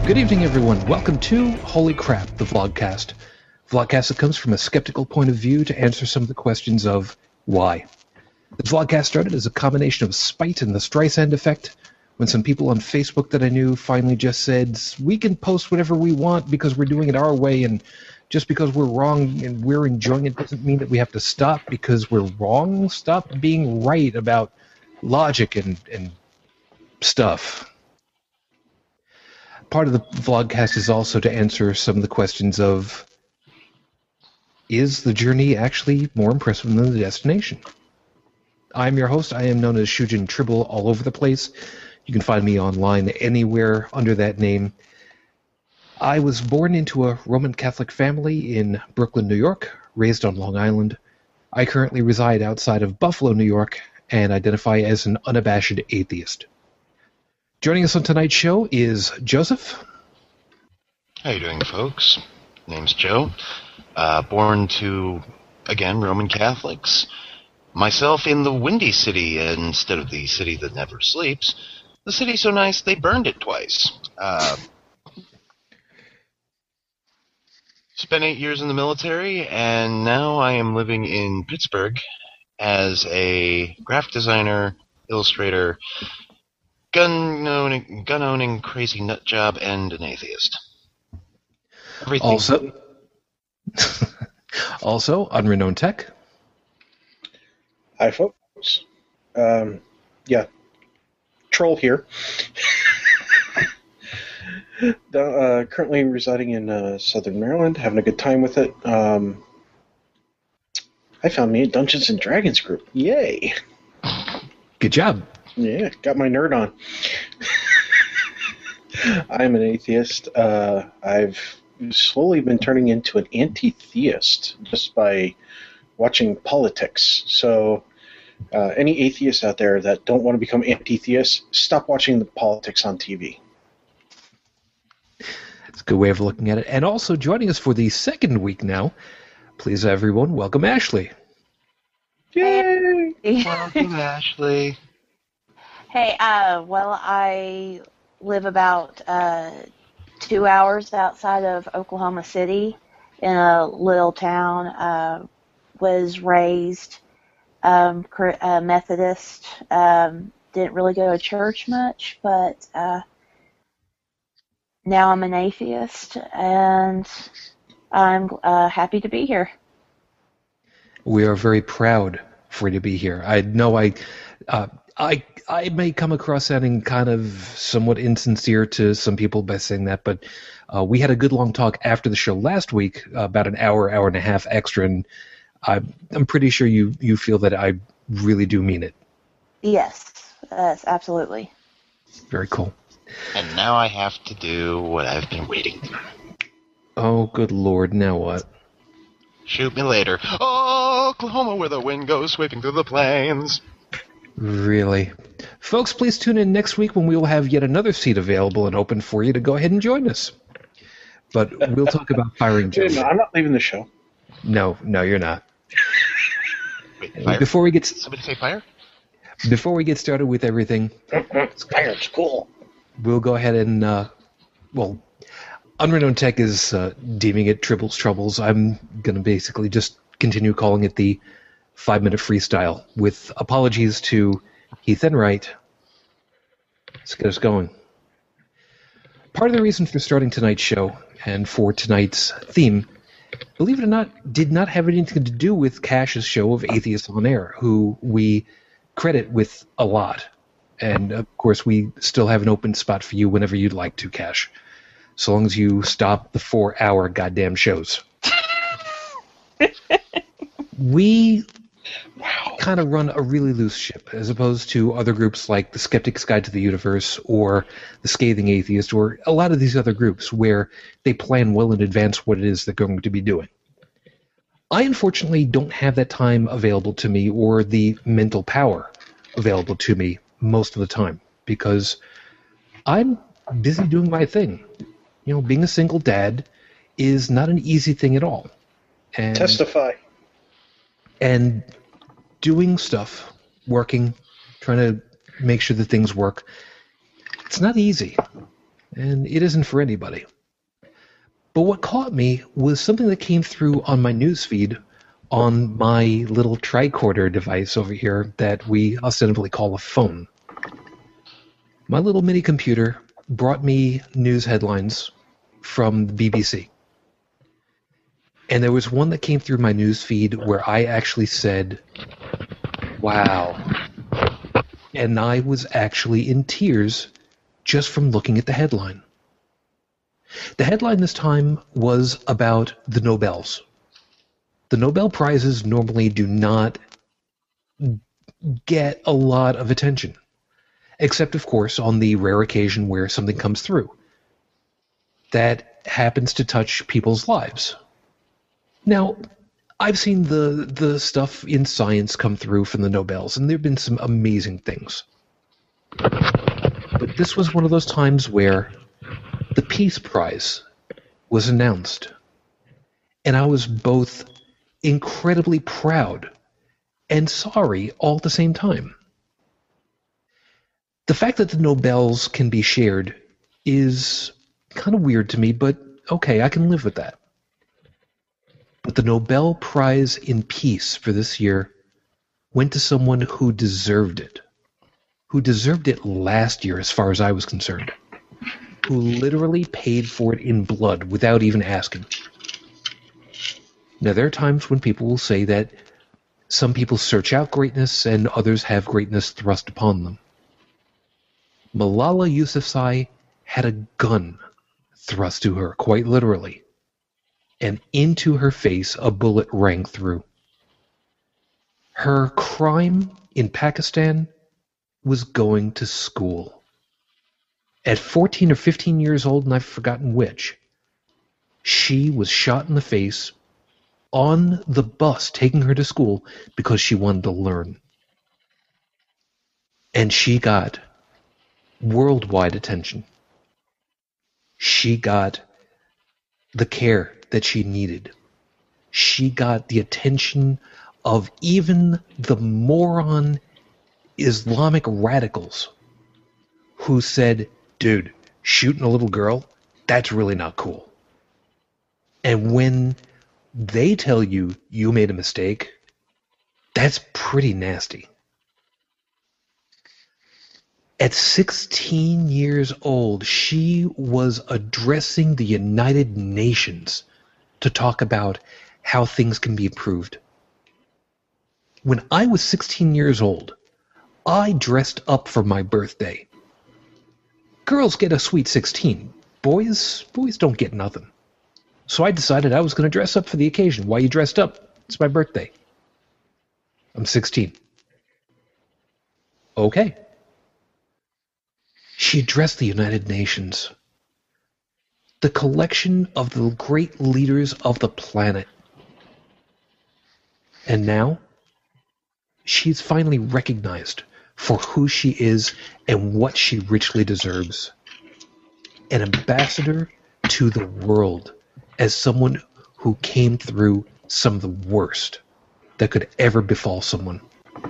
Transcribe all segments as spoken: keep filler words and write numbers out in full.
Good evening, everyone. Welcome to Holy Crap, the Vlogcast. Vlogcast that comes from a skeptical point of view to answer some of the questions of why. The Vlogcast started as a combination of spite and the Streisand effect, when some people on Facebook that I knew finally just said, we can post whatever we want because we're doing it our way, and just because we're wrong and we're enjoying it doesn't mean that we have to stop because we're wrong. Stop being right about logic and, and stuff. Part of the Vlogcast is also to answer some of the questions of, is the journey actually more impressive than the destination? I'm your host. I am known as Shujin Tribble all over the place. You can find me online anywhere under that name. I was born into a Roman Catholic family in Brooklyn, New York, raised on Long Island. I currently reside outside of Buffalo, New York, and identify as an unabashed atheist. Joining us on tonight's show is Joseph. How you doing, folks? Name's Joe. Uh, born to, again, Roman Catholics. Myself in the Windy City instead of the city that never sleeps. The city's so nice they burned it twice. Uh, spent eight years in the military, and now I am living in Pittsburgh as a graphic designer, illustrator, gun-owning, gun-owning crazy nut job, and an atheist. Everything. Also, also, Unrenowned Tech. Hi, folks. Um, yeah, Troll here. uh, currently residing in uh, Southern Maryland, having a good time with it. Um, I found me a Dungeons and Dragons group. Yay! Good job. Yeah, got my nerd on. I'm an atheist. Uh, I've slowly been turning into an anti-theist just by watching politics. So uh, any atheists out there that don't want to become anti-theists, stop watching the politics on T V. It's a good way of looking at it. And also joining us for the second week now, please everyone, welcome Ashley. Yay! Welcome, Ashley. Hey, uh, well, I live about uh, two hours outside of Oklahoma City in a little town. Uh, was raised um, uh, Methodist. Um, didn't really go to church much, but uh, now I'm an atheist, and I'm uh, happy to be here. We are very proud for you to be here. I know I, uh, I, I may come across sounding kind of somewhat insincere to some people by saying that, but uh, we had a good long talk after the show last week, uh, about an hour, hour and a half extra, and I, I'm pretty sure you, you feel that I really do mean it. Yes, yes, absolutely. Very cool. And now I have to do what I've been waiting for. Oh, good Lord, now what? Shoot me later. Oh, Oklahoma, where the wind goes sweeping through the plains. Really? Folks, please tune in next week when we will have yet another seat available and open for you to go ahead and join us. But we'll talk about firing Joe. No, I'm not leaving the show. No, no, you're not. Wait, fire? Before we get Somebody say fire? before we get started with everything, It's fire. It's cool. we'll go ahead and uh, well, Unrenowned Tech is uh, deeming it Tribble's Troubles. I'm gonna basically just continue calling it the five-minute freestyle, with apologies to Heath and Wright. Let's get us going. Part of the reason for starting tonight's show and for tonight's theme, believe it or not, did not have anything to do with Cash's show of Atheists on Air, who we credit with a lot. And, of course, we still have an open spot for you whenever you'd like to, Cash. So long as you stop the four-hour goddamn shows. We kind of run a really loose ship, as opposed to other groups like the Skeptic's Guide to the Universe or the Scathing Atheist or a lot of these other groups where they plan well in advance what it is they're going to be doing. I unfortunately don't have that time available to me or the mental power available to me most of the time because I'm busy doing my thing. You know, being a single dad is not an easy thing at all. And, Testify. And doing stuff, working, trying to make sure that things work, it's not easy. and it isn't for anybody. But what caught me was something that came through on my newsfeed on my little tricorder device over here that we ostensibly call a phone. My little mini computer brought me news headlines from the B B C. And there was one that came through my newsfeed where I actually said, wow. And I was actually in tears just from looking at the headline. The headline this time was about the Nobels. The Nobel Prizes normally do not get a lot of attention, except, of course, on the rare occasion where something comes through that happens to touch people's lives. Now, I've seen the, the stuff in science come through from the Nobels, and there have been some amazing things. But this was one of those times where the Peace Prize was announced, and I was both incredibly proud and sorry all at the same time. The fact that the Nobels can be shared is kind of weird to me, but okay, I can live with that. But the Nobel Prize in Peace for this year went to someone who deserved it. Who deserved it last year, as far as I was concerned. Who literally paid for it in blood without even asking. Now, there are times when people will say that some people search out greatness and others have greatness thrust upon them. Malala Yousafzai had a gun thrust to her, quite literally. And into her face a bullet rang through. Her crime in Pakistan was going to school. At fourteen or fifteen years old, and I've forgotten which, she was shot in the face on the bus taking her to school because she wanted to learn. And she got worldwide attention. She got the care that she needed. She got the attention of even the moron Islamic radicals who said, dude, shooting a little girl, that's really not cool. And when they tell you you made a mistake, that's pretty nasty. At sixteen years old, she was addressing the United Nations to talk about how things can be improved. When I was sixteen years old, I dressed up for my birthday. Girls get a sweet sixteen. Boys, boys don't get nothing. So I decided I was going to dress up for the occasion. Why you dressed up? It's my birthday. I'm sixteen. Okay. She addressed the United Nations, the collection of the great leaders of the planet. And now, she's finally recognized for who she is and what she richly deserves. An ambassador to the world as someone who came through some of the worst that could ever befall someone.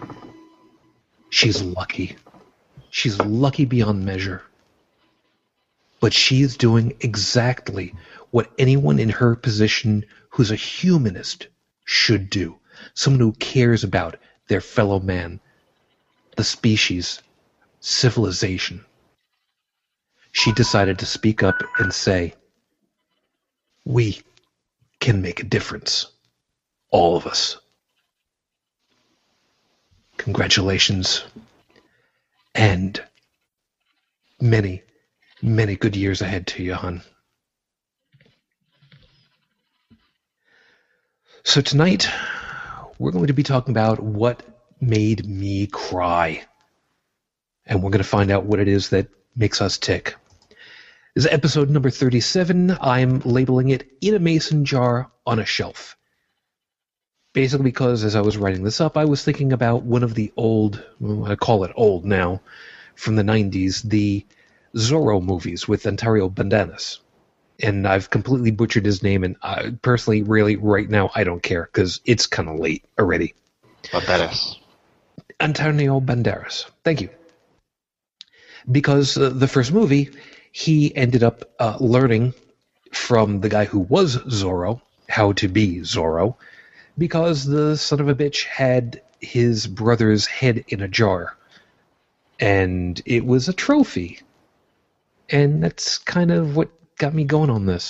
She's lucky. She's lucky beyond measure. But she is doing exactly what anyone in her position who's a humanist should do. Someone who cares about their fellow man, the species, civilization. She decided to speak up and say, we can make a difference. All of us. Congratulations. And many, many good years ahead to you, hon. So tonight, we're going to be talking about what made me cry. And we're going to find out what it is that makes us tick. This is episode number thirty-seven. I'm labeling it In a Mason Jar on a Shelf. Basically because as I was writing this up, I was thinking about one of the old, well, I call it old now, from the nineties, the Zorro movies with Antonio Banderas. And I've completely butchered his name, and I, personally, really, right now, I don't care, because it's kind of late already. Banderas. Antonio Banderas. Thank you. Because uh, the first movie, he ended up uh, learning from the guy who was Zorro how to be Zorro, because the son of a bitch had his brother's head in a jar. And it was a trophy. And that's kind of what got me going on this.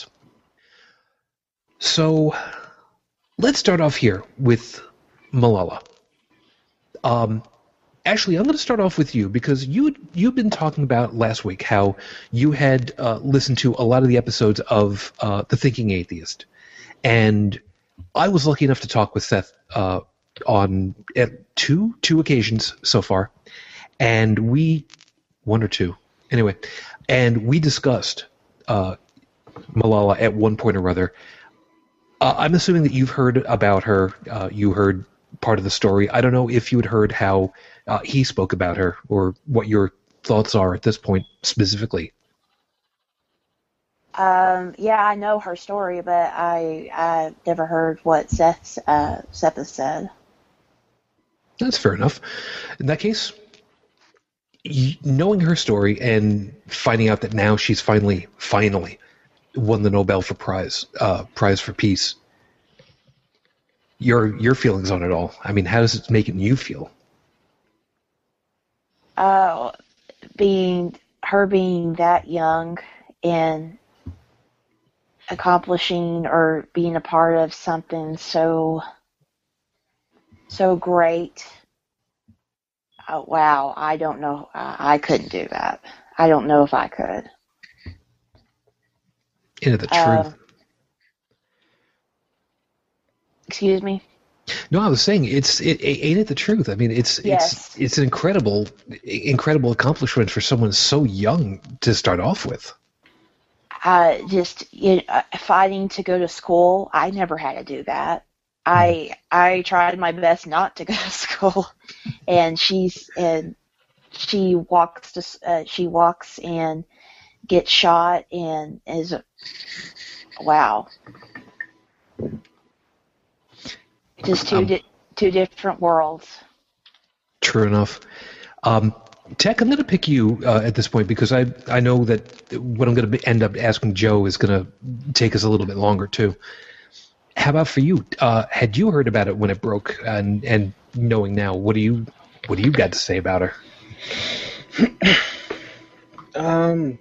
So, let's start off here with Malala. Um, Ashley, I'm going to start off with you, because you, you've been talking about last week how you had uh, listened to a lot of the episodes of uh, The Thinking Atheist. And I was lucky enough to talk with Seth uh, on at two two occasions so far, and we one or two anyway, and we discussed uh, Malala at one point or other. Uh, I'm assuming that you've heard about her. Uh, you heard part of the story. I don't know if you had heard how uh, he spoke about her, or what your thoughts are at this point specifically. Um, yeah, I know her story, but I I never heard what Seth uh, Seth has said. That's fair enough. In that case, y- knowing her story and finding out that now she's finally finally won the Nobel for prize uh, prize for peace. Your your feelings on it all. I mean, how does it make you feel? Uh, being her being that young and accomplishing or being a part of something so so great. Oh, wow, I don't know. I, I couldn't do that. I don't know if I could. Into the Uh, truth. excuse me? No, I was saying it's it, it ain't it the truth. I mean, it's Yes. it's it's an incredible incredible accomplishment for someone so young to start off with. Uh, just you know, uh, fighting to go to school. I never had to do that. I I tried my best not to go to school, and she's and she walks to uh, she walks and gets shot and is wow. Just two Um, di- two different worlds. True enough. Um, Tech, I'm going to pick you uh, at this point, because I I know that what I'm going to end up asking Joe is going to take us a little bit longer too. How about for you? Uh, had you heard about it when it broke, and and knowing now, what do you what do you got to say about her? Um,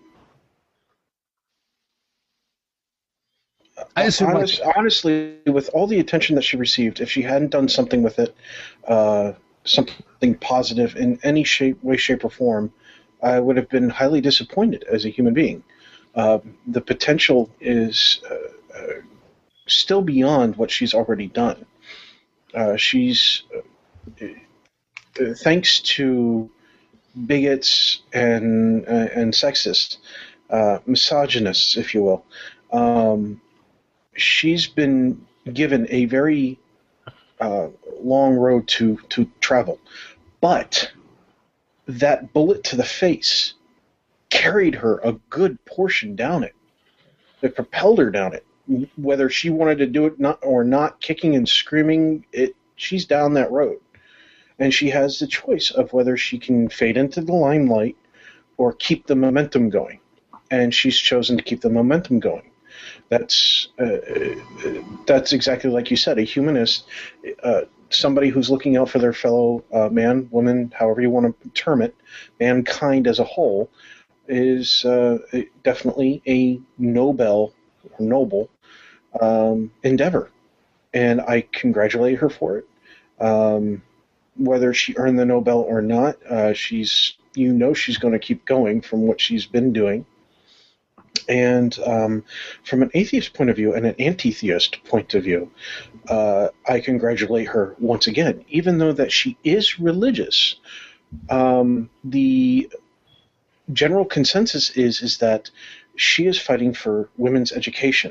I assume like- honest, honestly, with all the attention that she received, if she hadn't done something with it, uh, something positive in any shape, way, shape, or form, I would have been highly disappointed as a human being. Uh, the potential is uh, uh, still beyond what she's already done. Uh, she's, uh, uh, thanks to bigots and uh, and sexists, uh, misogynists, if you will, um, she's been given a very uh, long road to, to travel. But that bullet to the face carried her a good portion down it. It propelled her down it. Whether she wanted to do it not or not, kicking and screaming, it she's down that road. And she has the choice of whether she can fade into the limelight or keep the momentum going. And she's chosen to keep the momentum going. That's uh, that's exactly like you said, a humanist, uh, somebody who's looking out for their fellow uh, man, woman, however you want to term it, mankind as a whole, is uh, definitely a Nobel or noble um, endeavor. And I congratulate her for it. Um, whether she earned the Nobel or not, uh, she's you know she's going to keep going from what she's been doing. And um, from an atheist point of view and an anti-theist point of view, uh, I congratulate her once again. Even though that she is religious, um, the general consensus is is that she is fighting for women's education.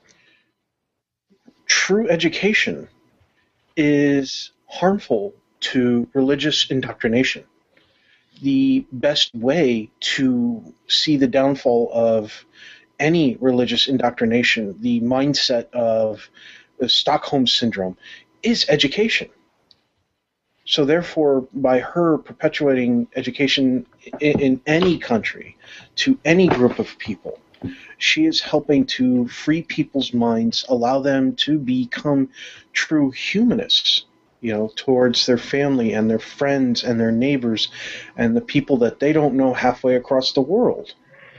True education is harmful to religious indoctrination. The best way to see the downfall of any religious indoctrination, the mindset of the Stockholm Syndrome, is education. So therefore, by her perpetuating education in, in any country to any group of people, she is helping to free people's minds, allow them to become true humanists, you know, towards their family and their friends and their neighbors and the people that they don't know halfway across the world.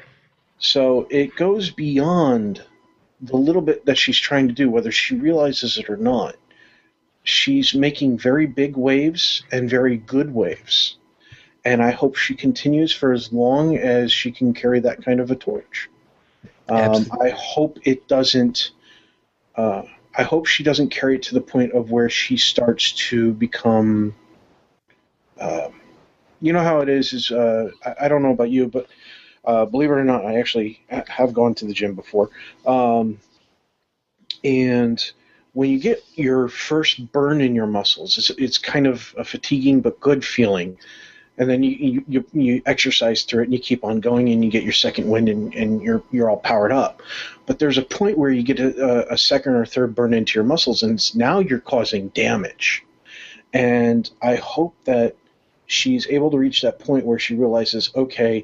So it goes beyond the little bit that she's trying to do, whether she realizes it or not. She's making very big waves and very good waves. And I hope she continues for as long as she can carry that kind of a torch. Um, I hope it doesn't. Uh, I hope she doesn't carry it to the point of where she starts to become. Uh, you know how it is. Is uh, I, I don't know about you, but uh, believe it or not, I actually have gone to the gym before. Um, and when you get your first burn in your muscles, it's it's kind of a fatiguing but good feeling. And then you, you you exercise through it, and you keep on going, and you get your second wind, and, and you're you're all powered up. But there's a point where you get a, a second or third burn into your muscles, and now you're causing damage. And I hope that she's able to reach that point where she realizes, okay,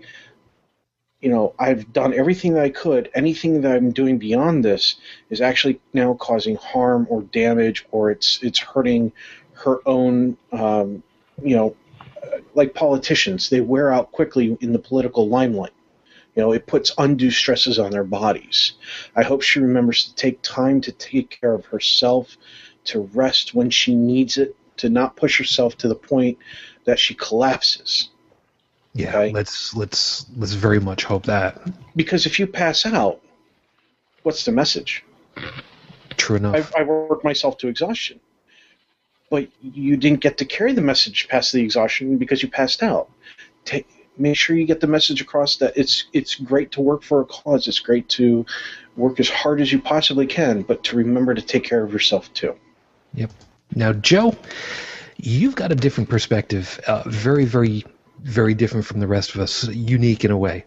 you know, I've done everything that I could. Anything that I'm doing beyond this is actually now causing harm or damage, or it's it's hurting her own, um, you know. Like politicians, they wear out quickly in the political limelight. You know, it puts undue stresses on their bodies. I hope she remembers to take time to take care of herself, to rest when she needs it, to not push herself to the point that she collapses. Yeah, okay? let's let's let's very much hope that. Because if you pass out, what's the message? True enough. I, I worked myself to exhaustion. But you didn't get to carry the message past the exhaustion because you passed out. Take, make sure you get the message across that it's it's great to work for a cause. It's great to work as hard as you possibly can, but to remember to take care of yourself too. Yep. Now, Joe, you've got a different perspective, uh, very, very, very different from the rest of us, unique in a way.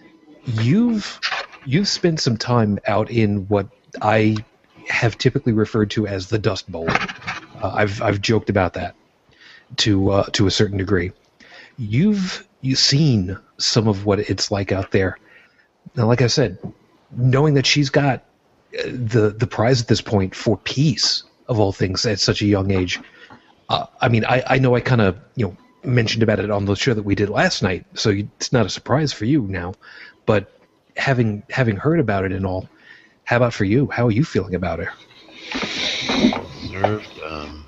You've you've spent some time out in what I have typically referred to as the Dust Bowl. Uh, I've I've joked about that to uh, to a certain degree. You've you've seen some of what it's like out there. Now, like I said, knowing that she's got the the prize at this point for peace of all things at such a young age. Uh, I mean, I, I know I kind of you know mentioned about it on the show that we did last night, so it's not a surprise for you now. But having having heard about it and all, how about for you? How are you feeling about her? Observed. Um,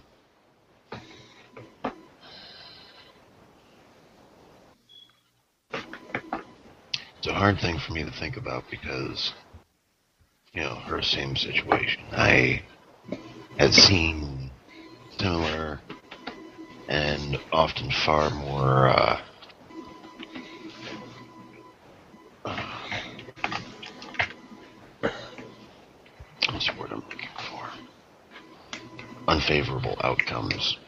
it's a hard thing for me to think about because, you know, her same situation. I had seen similar and often far more uh, what's the word I'm looking for? Unfavorable outcomes.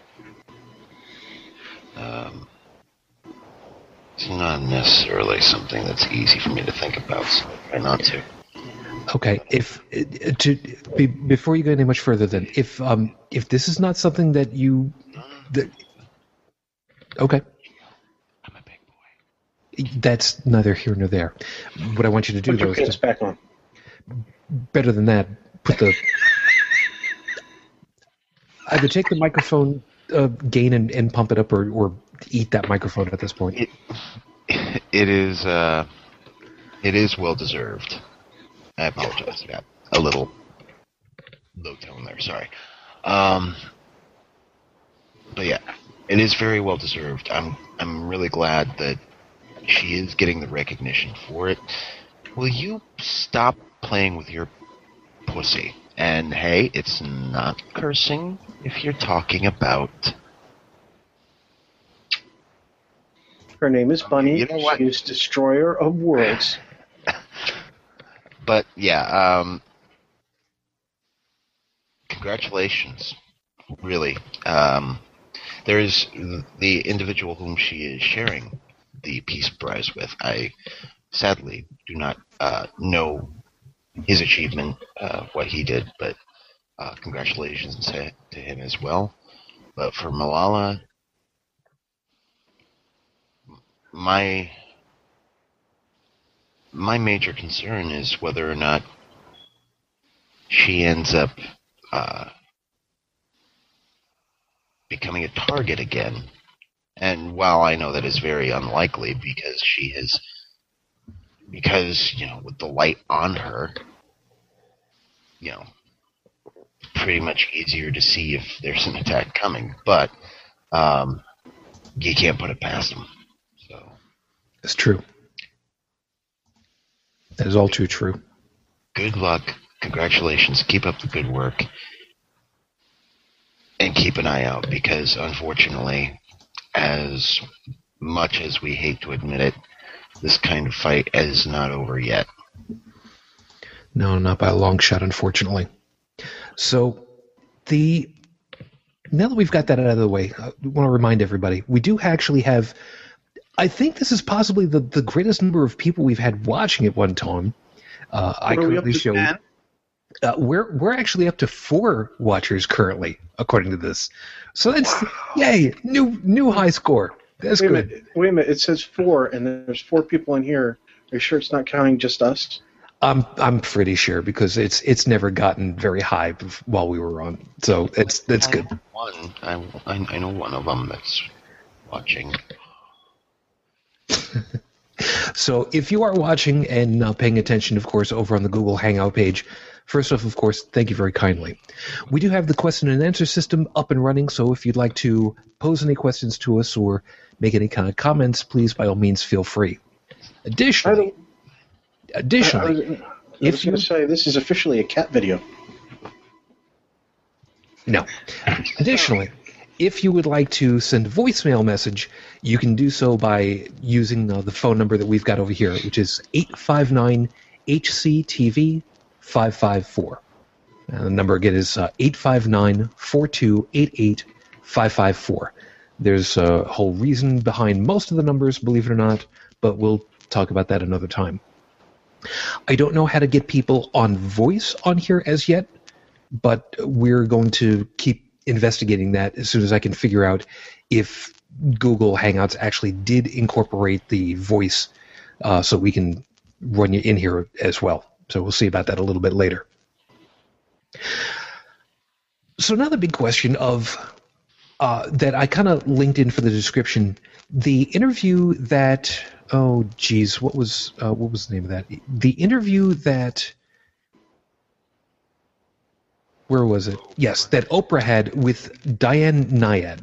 Um, it's not necessarily something that's easy for me to think about, so I try not to. Okay, if uh, to be, before you go any much further, then if um if this is not something that you that okay, I'm a big boy. that's neither here nor there. What I want you to do Put though your is pants to, back on. better than that, put the either take the microphone uh, gain and, and pump it up, or, or eat that microphone at this point. It, it is uh, it is well deserved. I apologize. I got a little low tone there. Sorry. Um, but yeah, it is very well deserved. I'm I'm really glad that she is getting the recognition for it. Will you stop playing with your pussy? And hey, it's not cursing if you're talking about. Her name is Bunny. You know what? She is Destroyer of Worlds. But yeah, um, congratulations. Really. Um, there is the individual whom she is sharing the Peace Prize with. I sadly do not uh, know his achievement, uh, what he did, but uh, congratulations to, to him as well. But for Malala, my my major concern is whether or not she ends up uh, becoming a target again. And while I know that is very unlikely because she has, because, you know, with the light on her, you know, pretty much easier to see if there's an attack coming. But um, you can't put it past them. So it's true. That is all too true. Good luck. Congratulations. Keep up the good work. And keep an eye out because, unfortunately, as much as we hate to admit it, this kind of fight is not over yet. No, not by a long shot, unfortunately. So, the now that we've got that out of the way, I want to remind everybody, we do actually have, I think this is possibly the, the greatest number of people we've had watching at one time. Uh, I currently show... Uh, we're we're actually up to four watchers currently, according to this. So that's wow. Yay, new new high score. That's wait good. A minute, wait a minute, it says four, and there's four people in here. Are you sure it's not counting just us? I'm I'm pretty sure because it's it's never gotten very high while we were on. So it's that's good. One, I, I know one of them that's watching. So if you are watching and uh, paying attention, of course, over on the Google Hangout page, first off, of course, thank you very kindly. We do have the question and answer system up and running, so if you'd like to pose any questions to us or make any kind of comments, please, by all means, feel free. Additionally, additionally, I, I was, I was going to say, this is officially a cat video. No. Additionally, if you would like to send a voicemail message, you can do so by using uh, the phone number that we've got over here, which is eight five nine H C T V five five four. And the number again is uh, eight five nine, four two eight eight, five five four. There's a whole reason behind most of the numbers, believe it or not, but we'll talk about that another time. I don't know how to get people on voice on here as yet, but we're going to keep investigating that as soon as I can figure out if Google Hangouts actually did incorporate the voice uh, so we can run you in here as well. So we'll see about that a little bit later. So now the big question of uh, that I kind of linked in for the description, the interview that, oh geez, what was uh, what was the name of that? The interview that, where was it? Yes, that Oprah had with Diane Nyad,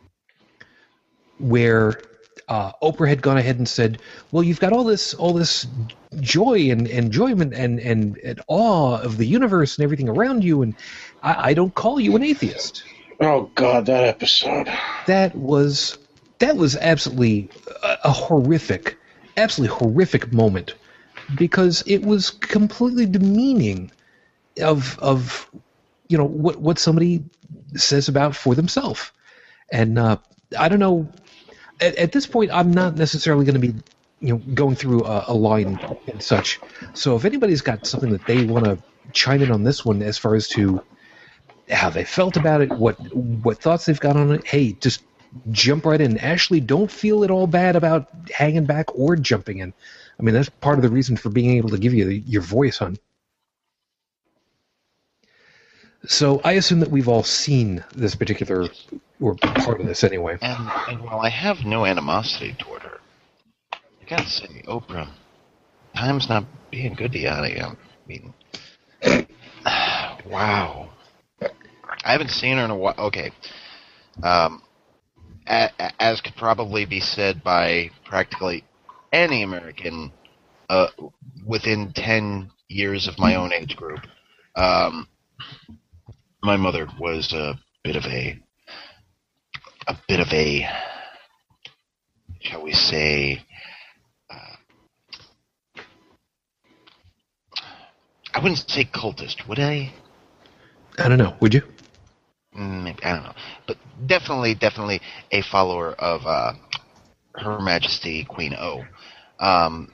where uh, Oprah had gone ahead and said, well, you've got all this all this joy and enjoyment and, and, and awe of the universe and everything around you, and I, I don't call you an atheist. Oh, God, that episode. That was that was absolutely a, a horrific, absolutely horrific moment, because it was completely demeaning of of you know what what somebody says about for themselves. And uh, I don't know. At, at this point, I'm not necessarily going to be you know going through a, a line and such. So if anybody's got something that they want to chime in on this one, as far as to how they felt about it, what what thoughts they've got on it, hey, just jump right in. Ashley, don't feel at all bad about hanging back or jumping in. I mean, that's part of the reason for being able to give you the, your voice, hon. So I assume that we've all seen this particular, or part of this anyway. And, and while I have no animosity toward her, I gotta say, Oprah, time's not being good to you. I mean, wow. I haven't seen her in a while. Okay. Um, a, a, as could probably be said by practically any American uh, within ten years of my own age group, um, my mother was a bit of a, a bit of a, shall we say, uh, I wouldn't say cultist, would I? I don't know. Would you? Maybe, I don't know. But definitely, definitely a follower of uh, Her Majesty Queen O. Um,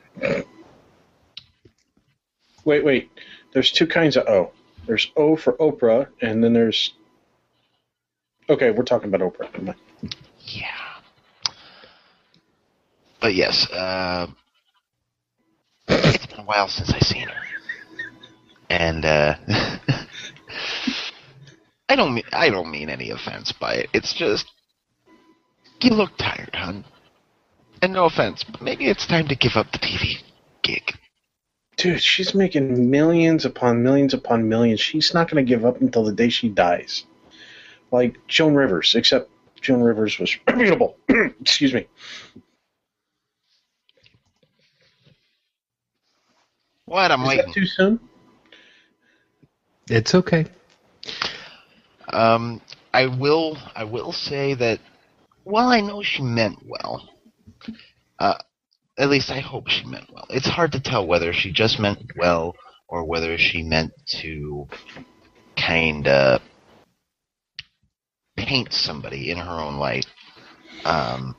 wait, wait. There's two kinds of O. There's O for Oprah, and then there's... Okay, we're talking about Oprah. Yeah. but yes, uh, it's been a while since I've seen her, and uh, I don't mean I don't mean any offense by it. It's just you look tired, hon. And no offense, but maybe it's time to give up the T V gig. Dude, she's making millions upon millions upon millions. She's not going to give up until the day she dies. Like Joan Rivers, except Joan Rivers was reputable. Excuse me. What? I'm Is waiting. that too soon? It's okay. Um, I will. I will say that. While I know she meant well, uh, at least I hope she meant well. It's hard to tell whether she just meant well or whether she meant to kind of paint somebody in her own light. Um,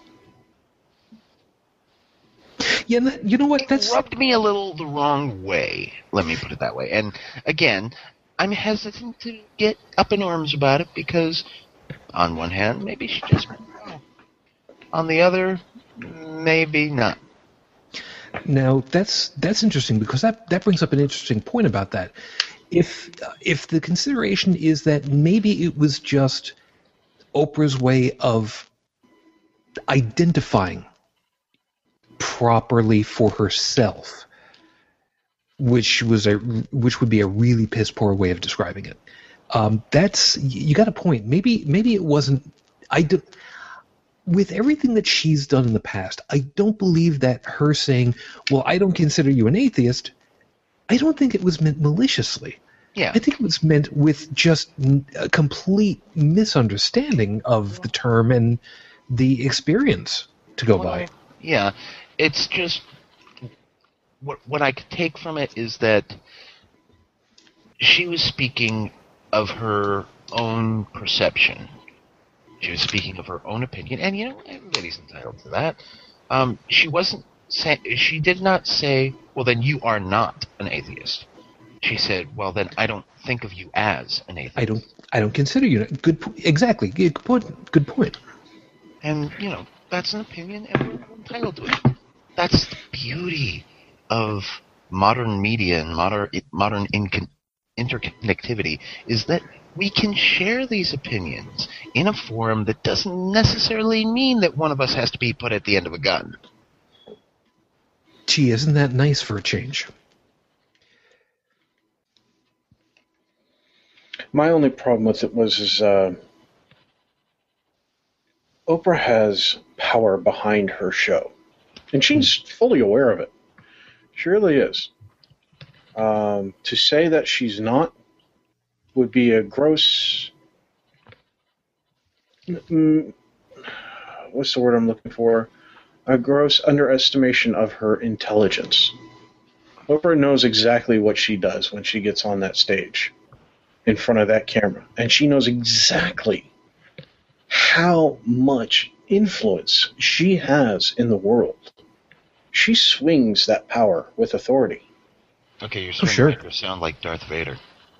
Yeah, that, you know what? That's It rubbed me a little the wrong way. Let me put it that way. And again, I'm hesitant to get up in arms about it because, on one hand, maybe she just meant well. On the other, maybe not. Now that's that's interesting because that, that brings up an interesting point about that. If if the consideration is that maybe it was just Oprah's way of identifying properly for herself, which was a which would be a really piss poor way of describing it. Um, that's you got a point. Maybe maybe it wasn't. I do, with everything that she's done in the past, I don't believe that her saying, "Well, I don't consider you an atheist," I don't think it was meant maliciously. Yeah. I think it was meant with just a complete misunderstanding of the term and the experience to go Well, by. Yeah, it's just what what I could take from it is that she was speaking of her own perception. She was speaking of her own opinion, and you know everybody's entitled to that. Um, she wasn't say, she did not say, "Well, then you are not an atheist." She said, "Well, then I don't think of you as an atheist." I don't. I don't consider you good. po- Exactly. Good point. Good point. And, you know, that's an opinion, and we're entitled to it. That's the beauty of modern media and modern modern in- interconnectivity, is that we can share these opinions in a forum that doesn't necessarily mean that one of us has to be put at the end of a gun. Gee, isn't that nice for a change? My only problem with it was is uh, Oprah has power behind her show, and she's fully aware of it. She really is. Um, to say that she's not would be a gross. Mm, what's the word I'm looking for? A gross underestimation of her intelligence. Oprah knows exactly what she does when she gets on that stage in front of that camera. And she knows exactly how much influence she has in the world. She swings that power with authority. Okay, you're Oh, starting sure. to make her sound like Darth Vader.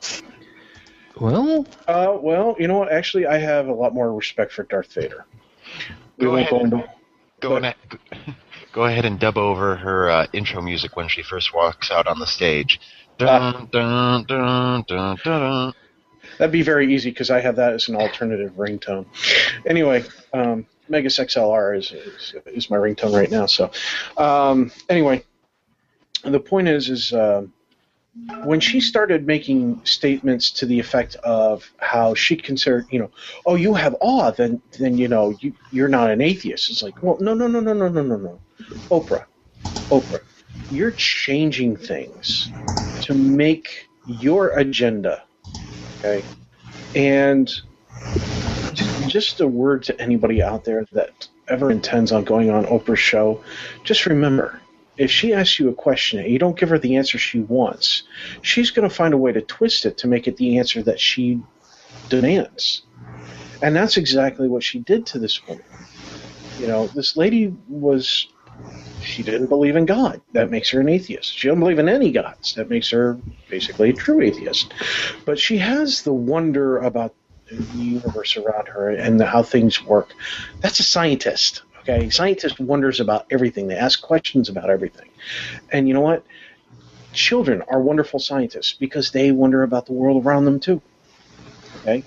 Well, Uh, well, you know what? Actually, I have a lot more respect for Darth Vader. We Go won't ahead. go into... Go, ahead, go ahead and dub over her uh, intro music when she first walks out on the stage. Dun, dun, dun, dun, dun, dun. That'd be very easy because I have that as an alternative ringtone. Anyway, um, Megas X L R is, is is my ringtone right now. So, um, anyway, the point is, is uh, when she started making statements to the effect of how she considered, you know, oh, you have awe, then then you know you you're not an atheist. It's like, well, no, no, no, no, no, no, no, no, Oprah, Oprah, you're changing things to make your agenda. Okay, and just a word to anybody out there that ever intends on going on Oprah's show, just remember, if she asks you a question and you don't give her the answer she wants, she's going to find a way to twist it to make it the answer that she demands. And that's exactly what she did to this woman. You know, this lady was... She didn't believe in God. That makes her an atheist. She doesn't believe in any gods. That makes her basically a true atheist. But she has the wonder about the universe around her and how things work. That's a scientist, Okay, scientists wonders about everything. They ask questions about everything. And you know what? Children are wonderful scientists because they wonder about the world around them too. Okay?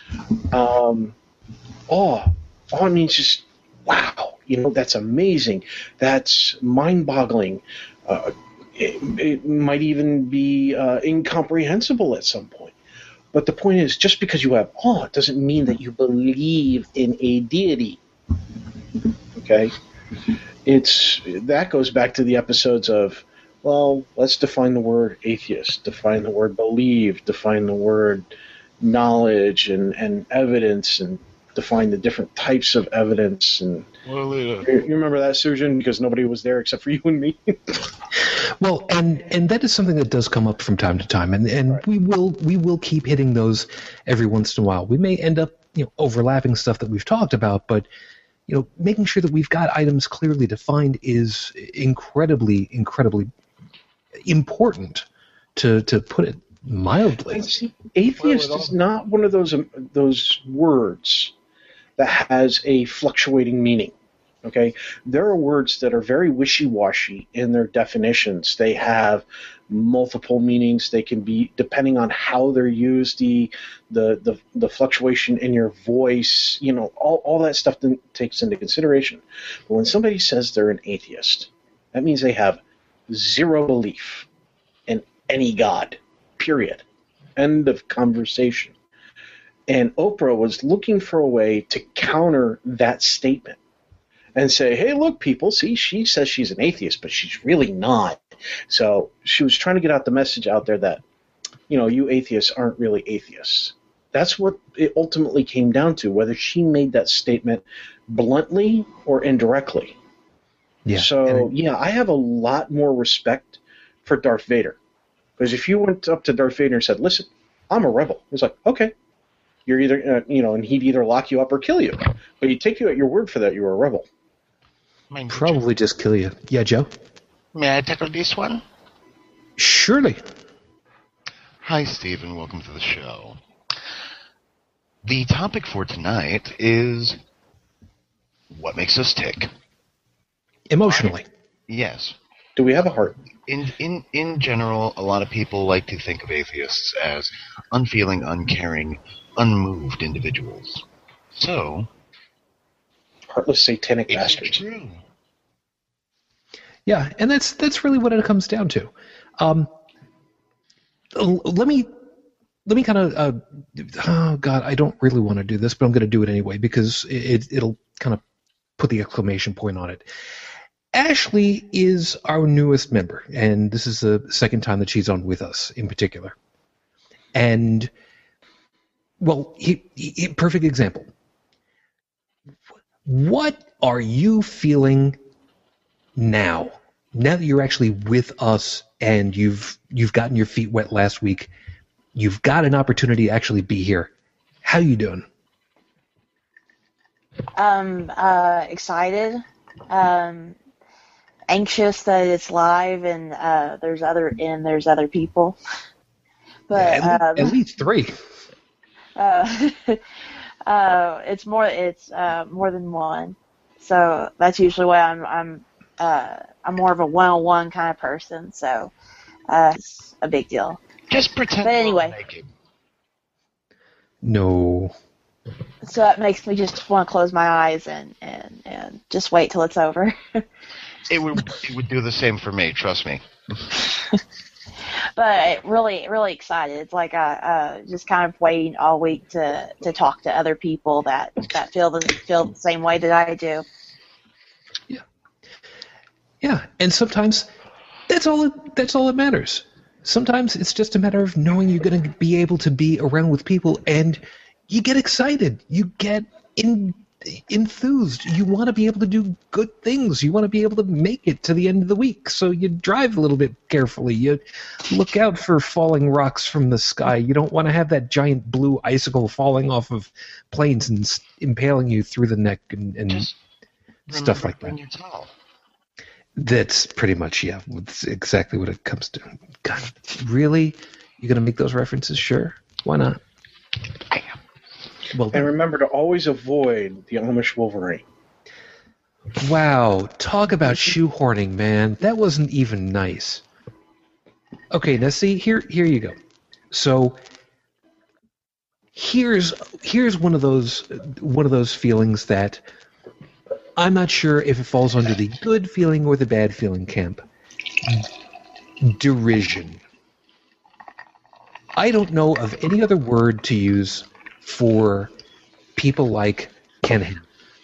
Um, awe. Awe means just, wow, you know, that's amazing. That's mind-boggling. Uh, it, it might even be uh, incomprehensible at some point. But the point is, just because you have awe doesn't mean that you believe in a deity. Okay? It's that goes back to the episodes of, well, let's define the word atheist, define the word believe, define the word knowledge and, and evidence, and define the different types of evidence. And Well, you, you remember that, Susan? Because nobody was there except for you and me. Well, and and that is something that does come up from time to time, and and Right. we will we will keep hitting those every once in a while. We may end up you know overlapping stuff that we've talked about, but you know making sure that we've got items clearly defined is incredibly incredibly important, to to put it mildly. And see, atheist Well, it is all- not one of those um, those words that has a fluctuating meaning. Okay, there are words that are very wishy-washy in their definitions. They have multiple meanings. They can be, depending on how they're used, the the the, the fluctuation in your voice. You know, all all that stuff then takes into consideration. But when somebody says they're an atheist, that means they have zero belief in any god. Period. End of conversation. And Oprah was looking for a way to counter that statement and say, hey, look, people, see, she says she's an atheist, but she's really not. So she was trying to get out the message out there that, you know, you atheists aren't really atheists. That's what it ultimately came down to, whether she made that statement bluntly or indirectly. Yeah. So, and it- yeah, I have a lot more respect for Darth Vader. Because if you went up to Darth Vader and said, listen, I'm a rebel, he's like, okay. You're either, uh, you know, and he'd either lock you up or kill you. But he'd take you at your word for that you're a rebel. Mind you, probably just kill you. Yeah, Joe. May I tackle this one? Surely. Hi, Steve, and welcome to the show. The topic for tonight is what makes us tick. Emotionally. Yes. Do we have a heart? In, in, in general, a lot of people like to think of atheists as unfeeling, uncaring, unmoved individuals. So, Heartless satanic is it bastards. true? Yeah, and that's that's really what it comes down to. Um, l- let me let me kind of uh, oh god, I don't really want to do this, but I'm going to do it anyway because it, it'll kind of put the exclamation point on it. Ashley is our newest member, and this is the second time that she's on with us in particular. And well, he, he, perfect example. What are you feeling now? Now that you're actually with us and you've you've gotten your feet wet last week, you've got an opportunity to actually be here. How you doing? Um, uh, excited, um, anxious that it's live and uh, there's other and there's other people. But at, um, at least three. uh, uh, it's more it's uh, more than one. So that's usually why I'm I'm uh, I'm more of a one-on-one kind of person. So uh, it's a big deal. Just pretend But we're all anyway. naked. No. So that makes me just want to close my eyes and, and, and just wait till it's over. It would it would do the same for me, trust me. But really, really excited. It's like uh, uh, just kind of waiting all week to, to talk to other people that, that feel the feel the same way that I do. Yeah. Yeah, and sometimes that's all it, that's all that matters. Sometimes it's just a matter of knowing you're going to be able to be around with people, and you get excited. You get in, enthused. You want to be able to do good things. You want to be able to make it to the end of the week. So you drive a little bit carefully. You look out for falling rocks from the sky. You don't want to have that giant blue icicle falling off of planes and s- impaling you through the neck and, and Just stuff remember like to bring that. your towel. That's pretty much, yeah, that's exactly what it comes to. God, really? You're going to make those references? Sure. Why not? Well, And remember to always avoid the Amish Wolverine. Wow, talk about shoehorning, man. That wasn't even nice. Okay, now see, here here you go. So here's here's one of those one of those feelings that I'm not sure if it falls under the good feeling or the bad feeling camp. Derision. I don't know of any other word to use for people like Ken Ham.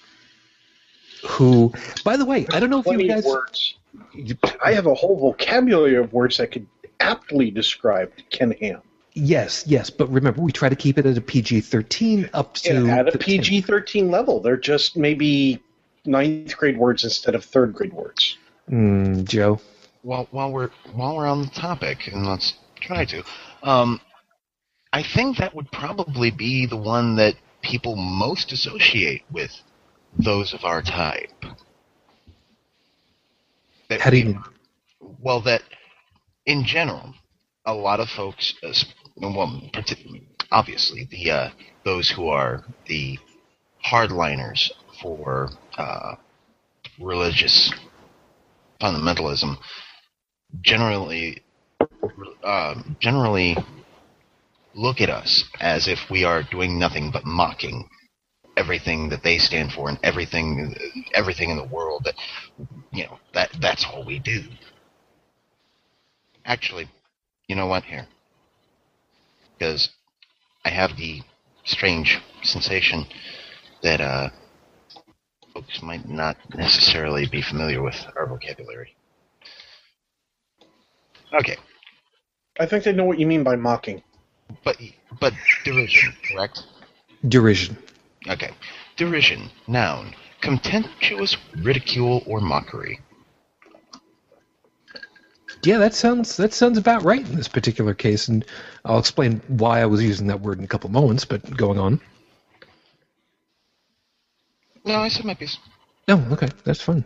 Who, by the way, I don't know if Plenty you of guys... words. I have a whole vocabulary of words that could aptly describe Ken Ham. Yes, yes, but remember, we try to keep it at a P G thirteen up to... And at a the P G thirteen level. They're just maybe ninth grade words instead of third grade words. Mm, Joe? While, while, we're, while we're on the topic, and let's try to, um, I think that would probably be the one that people most associate with those of our type. That How do you we- mean? Well, that in general, a lot of folks, uh, well, particularly, obviously, the uh, those who are the hardliners for uh, religious fundamentalism, generally, uh, generally look at us as if we are doing nothing but mocking everything that they stand for and everything, everything in the world. That you know, that that's all we do. Actually, you know what, here? Because I have the strange sensation that uh, folks might not necessarily be familiar with our vocabulary. Okay, I think they know what you mean by mocking. but but derision, correct? Derision. Okay, derision, noun, contemptuous ridicule or mockery. Yeah, that sounds that sounds about right in this particular case, and I'll explain why I was using that word in a couple of moments, but going on. No, I said my piece. Oh, okay, that's fine.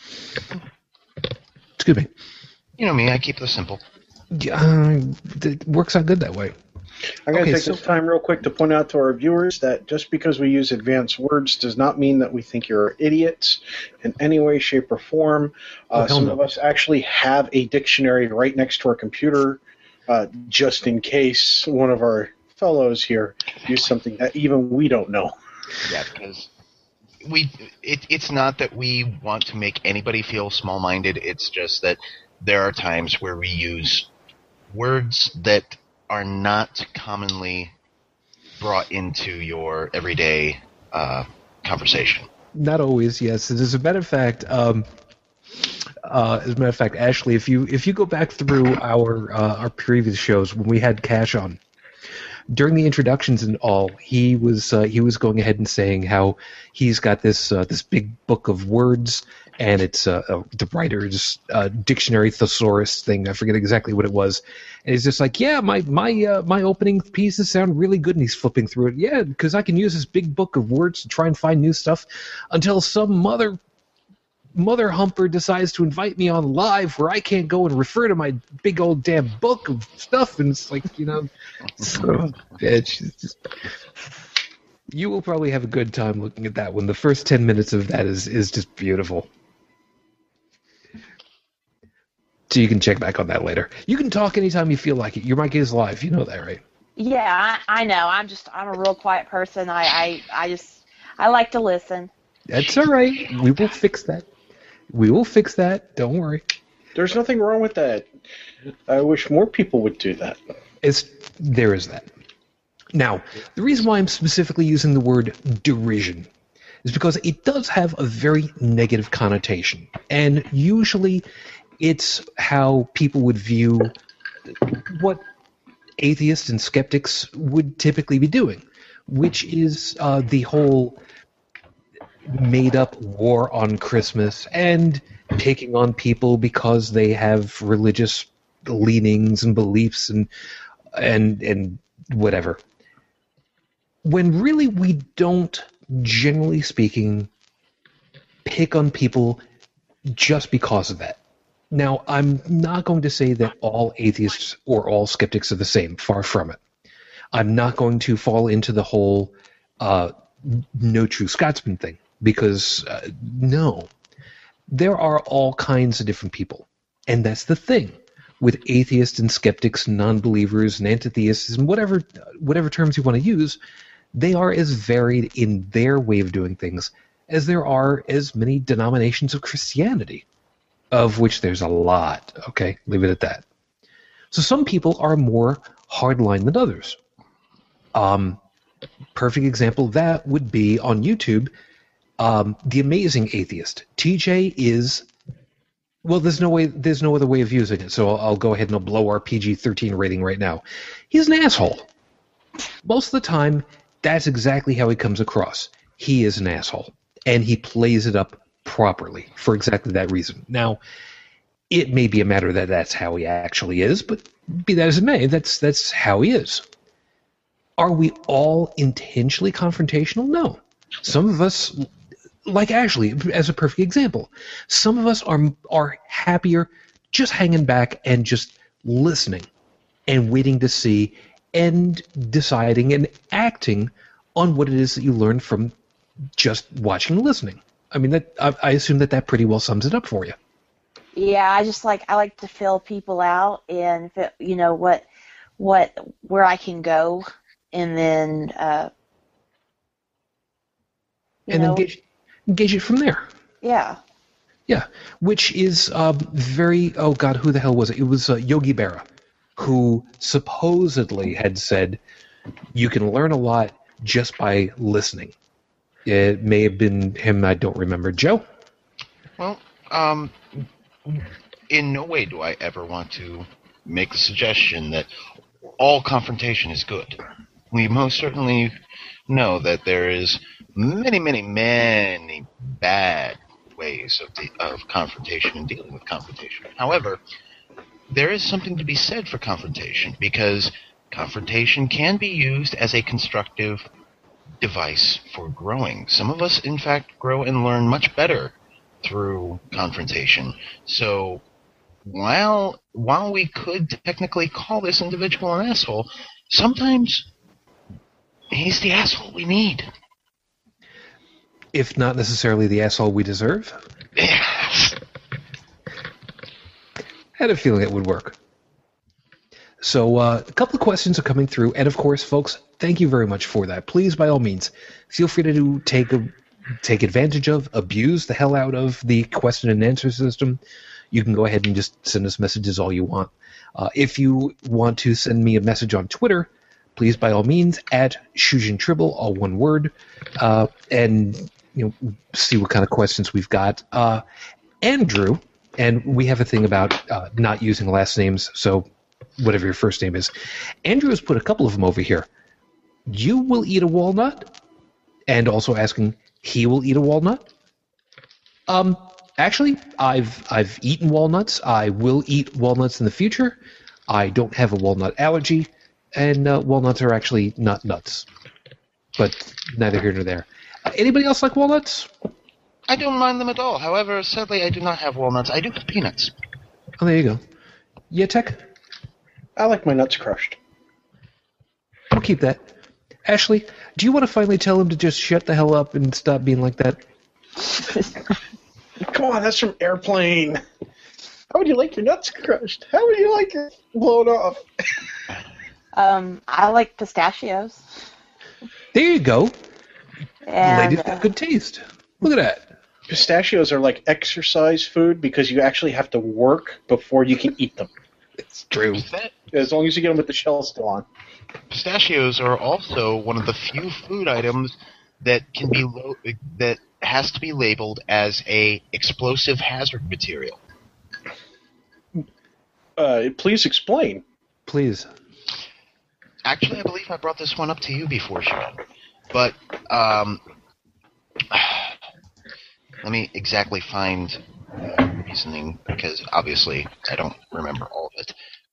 Excuse me. You know me, I keep this simple. Yeah, uh, it works out good that way. I'm going to Okay, take so- this time real quick to point out to our viewers that just because we use advanced words does not mean that we think you're idiots in any way, shape, or form. Oh, Uh, hell some no. of us actually have a dictionary right next to our computer uh, just in case one of our fellows here use something that even we don't know. Yeah, because we it, it's not that we want to make anybody feel small-minded. It's just that there are times where we use words that are not commonly brought into your everyday uh, conversation. Not always, yes. As a matter of fact, um, uh, as a matter of fact, Ashley, if you if you go back through our uh, our previous shows when we had Cash on, during the introductions and all, he was uh, he was going ahead and saying how he's got this uh, this big book of words, and it's uh, uh, the writer's uh, dictionary thesaurus thing. I forget exactly what it was, and he's just like, yeah, my my uh, my opening pieces sound really good, and he's flipping through it. Yeah, because I can use this big book of words to try and find new stuff until some mother. Mother Humper decides to invite me on live where I can't go and refer to my big old damn book of stuff, and it's like, you know, son of a bitch. It's just, you will probably have a good time looking at that one. The first ten minutes of that is, is just beautiful. So you can check back on that later. You can talk anytime you feel like it. Your mic is live. You know that, right? Yeah, I, I know. I'm just I'm a real quiet person. I, I I just I like to listen. That's all right. We will fix that. We will fix that. Don't worry. There's nothing wrong with that. I wish more people would do that. It's, there is that. Now, the reason why I'm specifically using the word derision is because it does have a very negative connotation. And usually it's how people would view what atheists and skeptics would typically be doing, which is uh, the whole made-up war on Christmas and picking on people because they have religious leanings and beliefs and and and whatever. When really we don't, generally speaking, pick on people just because of that. Now, I'm not going to say that all atheists or all skeptics are the same. Far from it. I'm not going to fall into the whole uh, no true Scotsman thing, because uh, no. there are all kinds of different people. And that's the thing. With atheists and skeptics, non-believers and anti-theists, and whatever, whatever terms you want to use, they are as varied in their way of doing things as there are as many denominations of Christianity, of which there's a lot. Okay, leave it at that. So some people are more hardline than others. Um, perfect example of that would be on YouTube, um, The Amazing Atheist. T J is, well, there's no way, there's no other way of using it, so I'll, I'll go ahead and I'll blow our P G thirteen rating right now. He's an asshole. Most of the time, that's exactly how he comes across. He is an asshole, and he plays it up properly for exactly that reason. Now, it may be a matter that that's how he actually is, but be that as it may, that's that's how he is. Are we all intentionally confrontational? No. Some of us, like Ashley, as a perfect example, some of us are are happier just hanging back and just listening and waiting to see and deciding and acting on what it is that you learn from just watching and listening. I mean, that I, I assume that that pretty well sums it up for you. Yeah, I just like I like to fill people out and you know what what where I can go, and then uh, you and know, then gauge, gauge it from there. Yeah. Yeah, which is um, very, oh God, who the hell was it? It was uh, Yogi Berra, who supposedly had said, you can learn a lot just by listening. It may have been him, I don't remember. Joe? Well, um, in no way do I ever want to make the suggestion that all confrontation is good. We most certainly know that there is many, many, many bad ways of de- of confrontation and dealing with confrontation. However, there is something to be said for confrontation, because confrontation can be used as a constructive device for growing. Some of us, in fact, grow and learn much better through confrontation. So while while we could technically call this individual an asshole, sometimes he's the asshole we need. If not necessarily the asshole we deserve. Yes. I had a feeling it would work. So uh, a couple of questions are coming through, and of course, folks, thank you very much for that. Please, by all means, feel free to take a, take advantage of, abuse the hell out of the question and answer system. You can go ahead and just send us messages all you want. Uh, if you want to send me a message on Twitter, please, by all means, at Shujin Tribble, all one word, uh, and you know, see what kind of questions we've got. Uh, Andrew, and we have a thing about uh, not using last names, so whatever your first name is. Andrew has put a couple of them over here. You will eat a walnut, and also asking, he will eat a walnut. Um, actually, I've I've eaten walnuts. I will eat walnuts in the future. I don't have a walnut allergy, and uh, walnuts are actually not nuts. But neither here nor there. Uh, anybody else like walnuts? I don't mind them at all. However, sadly, I do not have walnuts. I do have peanuts. Oh, there you go. Yeah, Tech? I like my nuts crushed. We'll keep that. Ashley, do you want to finally tell him to just shut the hell up and stop being like that? Come on, that's from Airplane. How would you like your nuts crushed? How would you like it blown off? Um, I like pistachios. There you go. And, Ladies have good taste. Look at that. Pistachios are like exercise food because you actually have to work before you can eat them. It's true. That, As long as you get them with the shell still on. pistachios are also one of the few food items that can be lo- that has to be labeled as a explosive hazard material. Uh, please explain. Please. Actually, I believe I brought this one up to you before, Sean. But um, let me exactly find the reasoning, because obviously I don't remember all of it.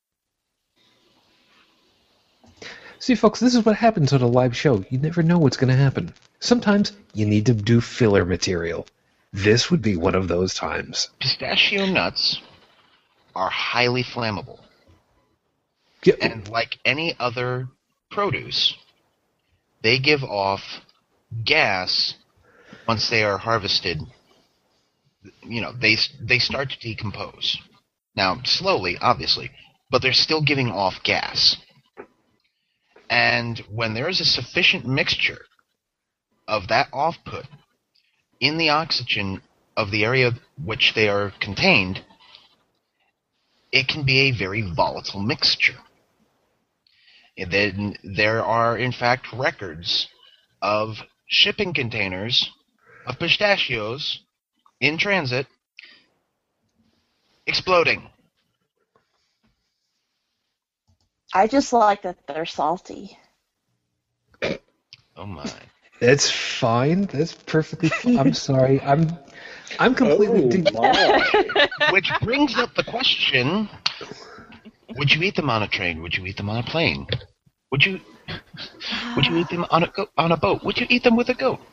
See, folks, this is what happens on a live show. You never know what's going to happen. Sometimes you need to do filler material. This would be one of those times. Pistachio nuts are highly flammable. Yeah. And like any other produce, they give off gas once they are harvested you know, they they start to decompose. Now, slowly, obviously, but they're still giving off gas. And when there is a sufficient mixture of that output in the oxygen of the area which they are contained, it can be a very volatile mixture. And then there are, in fact, records of shipping containers of pistachios in transit exploding. I just like that they're salty. Oh my. That's fine. That's perfectly fine. I'm sorry. I'm I'm completely... Oh, de- my. Which brings up the question, would you eat them on a train? Would you eat them on a plane? Would you would you eat them on a go- on a boat? Would you eat them with a goat?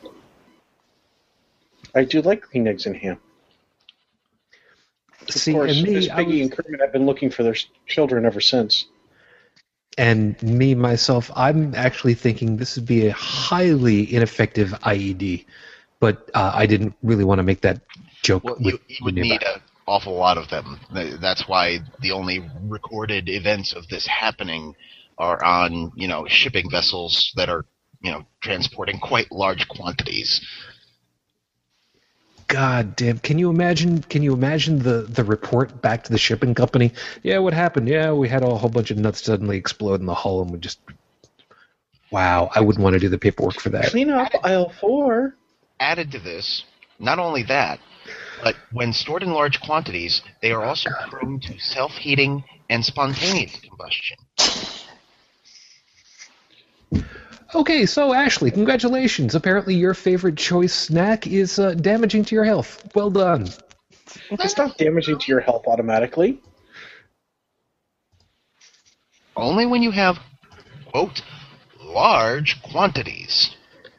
I do like green eggs and ham. Of See, course, and me, Miss I Piggy was- and Kermit have been looking for their s- children ever since. And me, myself, I'm actually thinking this would be a highly ineffective I E D, but uh, I didn't really want to make that joke. Well, with, you, you would with need nearby. an awful lot of them. That's why the only recorded events of this happening are on, you know, shipping vessels that are, you know, transporting quite large quantities. God damn! Can you imagine? Can you imagine the, the report back to the shipping company? Yeah, what happened? Yeah, we had a whole bunch of nuts suddenly explode in the hull, and we just. Wow, I wouldn't want to do the paperwork for that. Clean up aisle four. Added to this, not only that, but when stored in large quantities, they are also prone to self-heating and spontaneous combustion. Okay, so Ashley, congratulations. Apparently, your favorite choice snack is uh, damaging to your health. Well done. It's not damaging to your health automatically. Only when you have, quote, large quantities.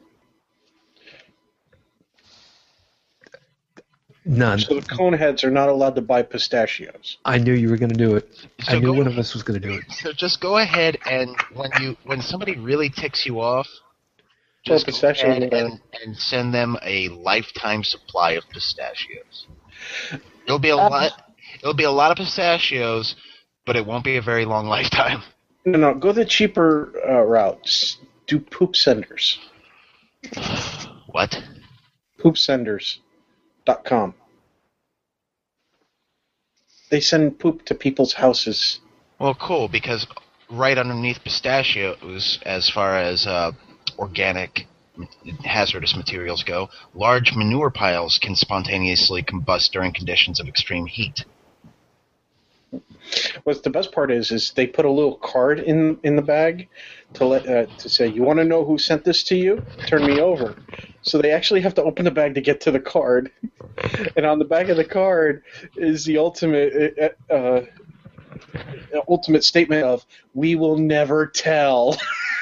None. So the coneheads are not allowed to buy pistachios. I knew you were going to do it. I So knew go- one of us was going to do it. So just go ahead and when you when somebody really ticks you off, Or just go pistachio ahead water. and, and send them a lifetime supply of pistachios. It'll be a Uh, lot. It'll be a lot of pistachios, but it won't be a very long lifetime. No, no, go the cheaper uh, route. Just do poop senders. What? poop senders dot com. They send poop to people's houses. Well, cool, because right underneath pistachios, as far as uh, organic hazardous materials go, large manure piles can spontaneously combust during conditions of extreme heat. What's the best part is, is they put a little card in in the bag to let uh, to say, you want to know who sent this to you? Turn me over. So they actually have to open the bag to get to the card, and on the back of the card is the ultimate uh, uh, ultimate statement of, "We will never tell."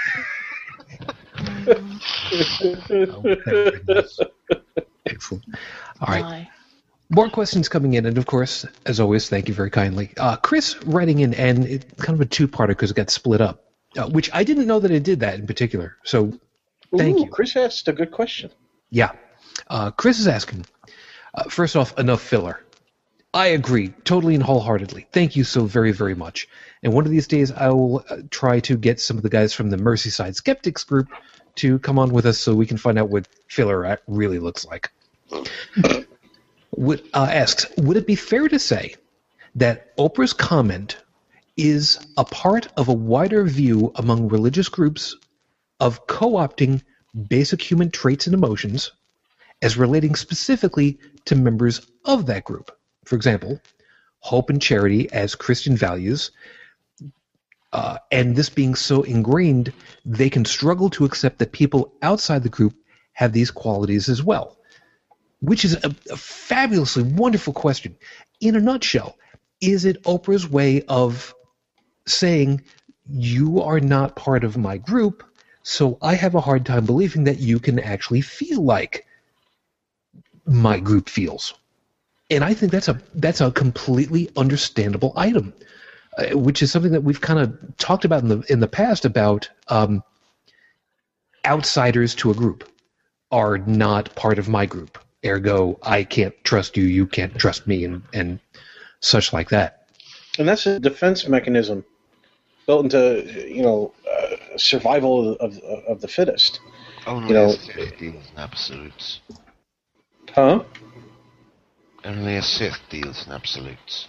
Excellent. All right. My. More questions coming in, and of course, as always, thank you very kindly. Uh, Chris writing in, and it kind of a two-parter because it got split up, uh, which I didn't know that it did that in particular. So, thank Ooh, you. Chris asked a good question. Yeah. Uh, Chris is asking, uh, first off, enough filler. I agree, totally and wholeheartedly. Thank you so very, very much. And one of these days, I will uh, try to get some of the guys from the Merseyside Skeptics group to come on with us so we can find out what filler act really looks like. Would, uh, asks, would it be fair to say that Oprah's comment is a part of a wider view among religious groups of co-opting basic human traits and emotions as relating specifically to members of that group? For example, hope and charity as Christian values, uh, and this being so ingrained, they can struggle to accept that people outside the group have these qualities as well. Which is a, a fabulously wonderful question. In a nutshell, is it Oprah's way of saying, you are not part of my group, so I have a hard time believing that you can actually feel like my group feels? And I think that's a that's a completely understandable item, uh, which is something that we've kind of talked about in the in the past about um, outsiders to a group are not part of my group. Ergo, I can't trust you, you can't trust me, and, and such like that. And that's a defense mechanism built into, you know, uh, survival of, of of the fittest. Only You know, a Sith deals in absolutes. Huh? Only a Sith deals in absolutes.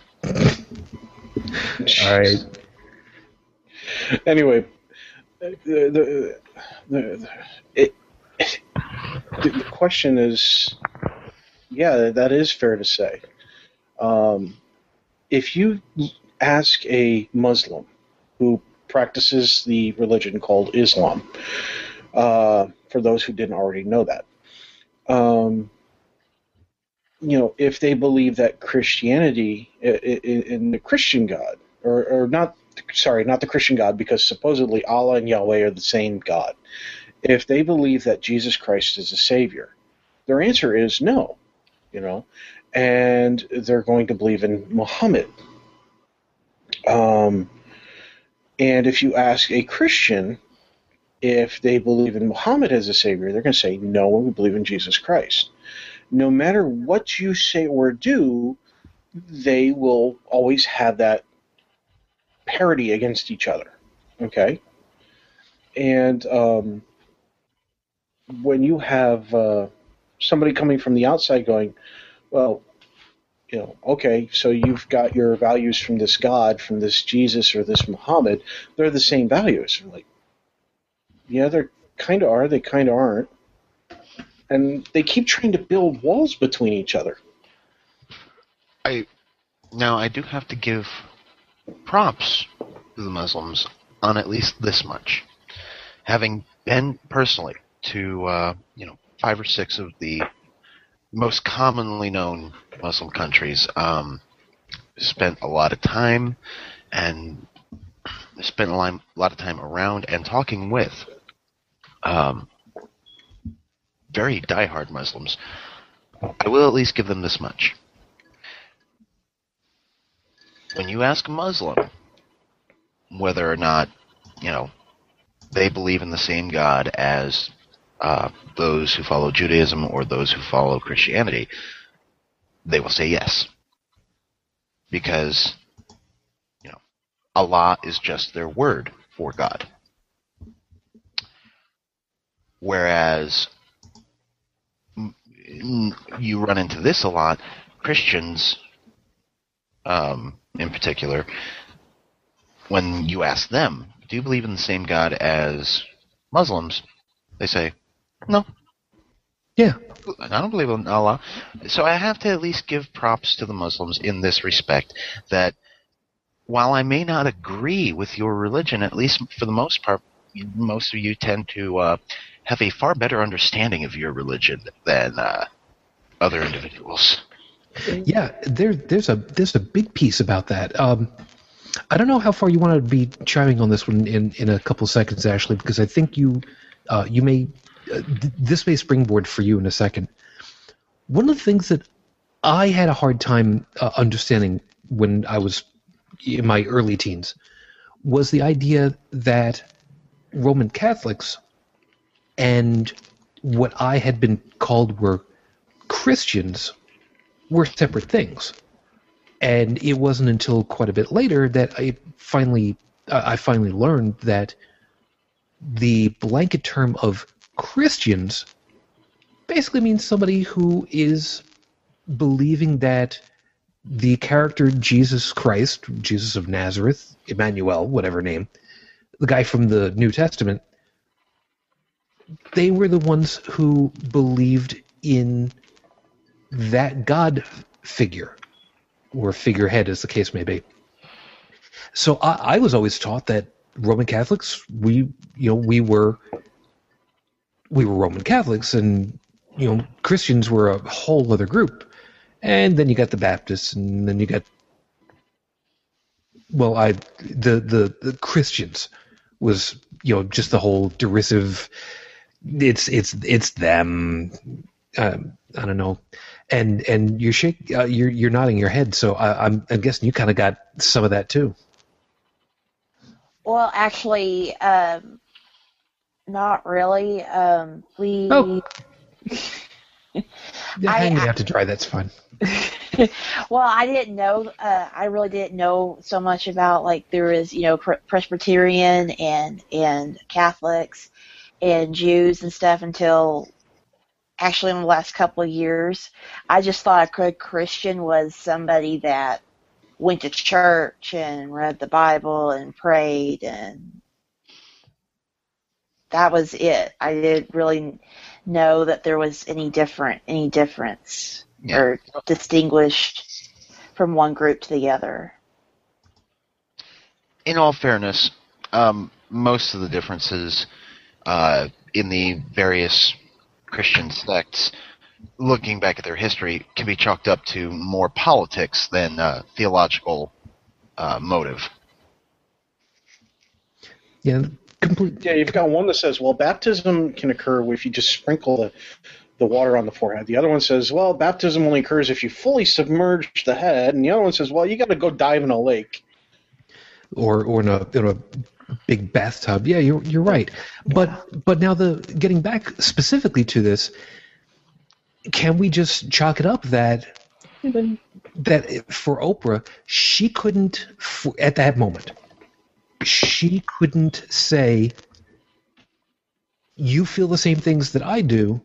All right. Anyway, the the the, the, it, the the question is, yeah, that is fair to say. Um, if you ask a Muslim who practices the religion called Islam, uh, for those who didn't already know that, um, you know, if they believe that Christianity in the Christian God, or, or not, sorry, not the Christian God, because supposedly Allah and Yahweh are the same God. If they believe that Jesus Christ is a savior, their answer is no, you know, and they're going to believe in Muhammad. Um, and if you ask a Christian if they believe in Muhammad as a savior, they're going to say no, we believe in Jesus Christ. No matter what you say or do, they will always have that parity against each other. Okay? And um, when you have uh, somebody coming from the outside going, well, you know, okay, so you've got your values from this God, from this Jesus or this Muhammad, they're the same values. They're like, yeah, they kind of are, they kind of aren't. And they keep trying to build walls between each other. I now I do have to give props to the Muslims on at least this much. Having been personally to uh, you know five or six of the most commonly known Muslim countries, um, spent a lot of time and spent a lot, a lot of time around and talking with um, very diehard Muslims. I will at least give them this much. When you ask a Muslim whether or not, you know, they believe in the same God as uh, those who follow Judaism or those who follow Christianity, they will say yes. Because, you know, Allah is just their word for God. Whereas you run into this a lot, Christians, um, in particular, when you ask them, do you believe in the same God as Muslims? They say, no. Yeah. I don't believe in Allah. So I have to at least give props to the Muslims in this respect, that while I may not agree with your religion, at least for the most part, most of you tend to uh, have a far better understanding of your religion than uh, other individuals. Yeah, there, there's a there's a big piece about that. Um, I don't know how far you want to be chiming on this one in, in a couple seconds, Ashley, because I think you uh, you may uh, th- this may springboard for you in a second. One of the things that I had a hard time uh, understanding when I was in my early teens was the idea that Roman Catholics and what I had been called were Christians were separate things. And it wasn't until quite a bit later that I finally uh, I finally learned that the blanket term of Christians basically means somebody who is believing that the character Jesus Christ, Jesus of Nazareth, Emmanuel, whatever name, the guy from the New Testament, they were the ones who believed in that God figure, or figurehead, as the case may be. So I, I was always taught that Roman Catholics, we, you know, we were, we were Roman Catholics, and you know, Christians were a whole other group. And then you got the Baptists, and then you got, well, I, the the, the Christians was, you know, just the whole derisive. It's it's it's them. Um, I don't know. And and you're shake, uh, you're you're nodding your head, so I, I'm I'm guessing you kind of got some of that too. Well, actually, um, not really. Um, we Oh. Yeah, I- hang me I- out to dry. That's fine. Well, I didn't know. Uh, I really didn't know so much about like there is, you know, Pre- Presbyterian and and Catholics and Jews and stuff until actually in the last couple of years. I just thought a good Christian was somebody that went to church and read the Bible and prayed, and that was it. I didn't really know that there was any different any difference Yeah. or distinguished from one group to the other. In all fairness, um, most of the differences uh, in the various Christian sects, looking back at their history, can be chalked up to more politics than uh, theological uh, motive. Yeah, complete. Yeah, you've got one that says, well, baptism can occur if you just sprinkle the, the water on the forehead. The other one says, well, baptism only occurs if you fully submerge the head. And the other one says, well, you got to go dive in a lake. Or or in a in a big bathtub. Yeah, you're you're right. But but now the getting back specifically to this, can we just chalk it up that that for Oprah, she couldn't f- at that moment, she couldn't say, you feel the same things that I do,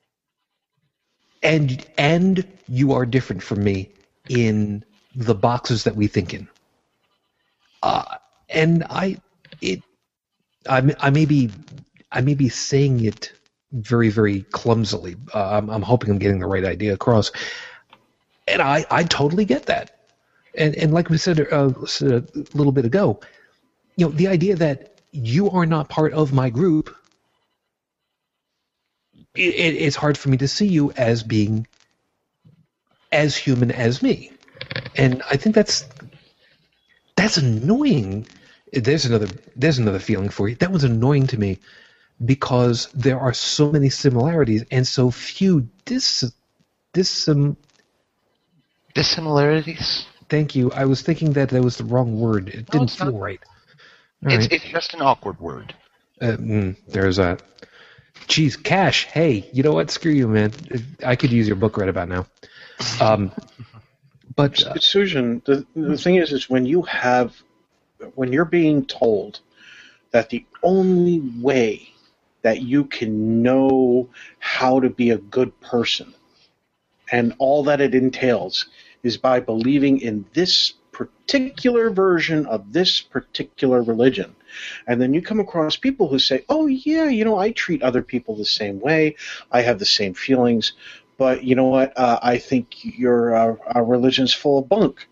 and and you are different from me in the boxes that we think in. Uh, and I, it, I, I may be, I may be saying it very, very clumsily. Uh, I'm, I'm hoping I'm getting the right idea across. And I, I totally get that. And and like we said, uh, said a little bit ago, you know, the idea that you are not part of my group, it, it, it's hard for me to see you as being as human as me. And I think that's that's annoying. There's another there's another feeling for you. That was annoying to me because there are so many similarities and so few dis dis um, Dissimilarities? Thank you. I was thinking that that was the wrong word. It No, didn't it's feel not. right. All It's, right. it's just an awkward word. Uh, mm, there's that. Geez, Cash. Hey, you know what? Screw you, man. I could use your book right about now. Um, but uh, Susan, the, the thing is, is when you have, when you're being told that the only way that you can know how to be a good person and all that it entails is by believing in this particular version of this particular religion. And then you come across people who say, oh, yeah, you know, I treat other people the same way. I have the same feelings. But you know what? Uh, I think your uh, our religion's full of bunk.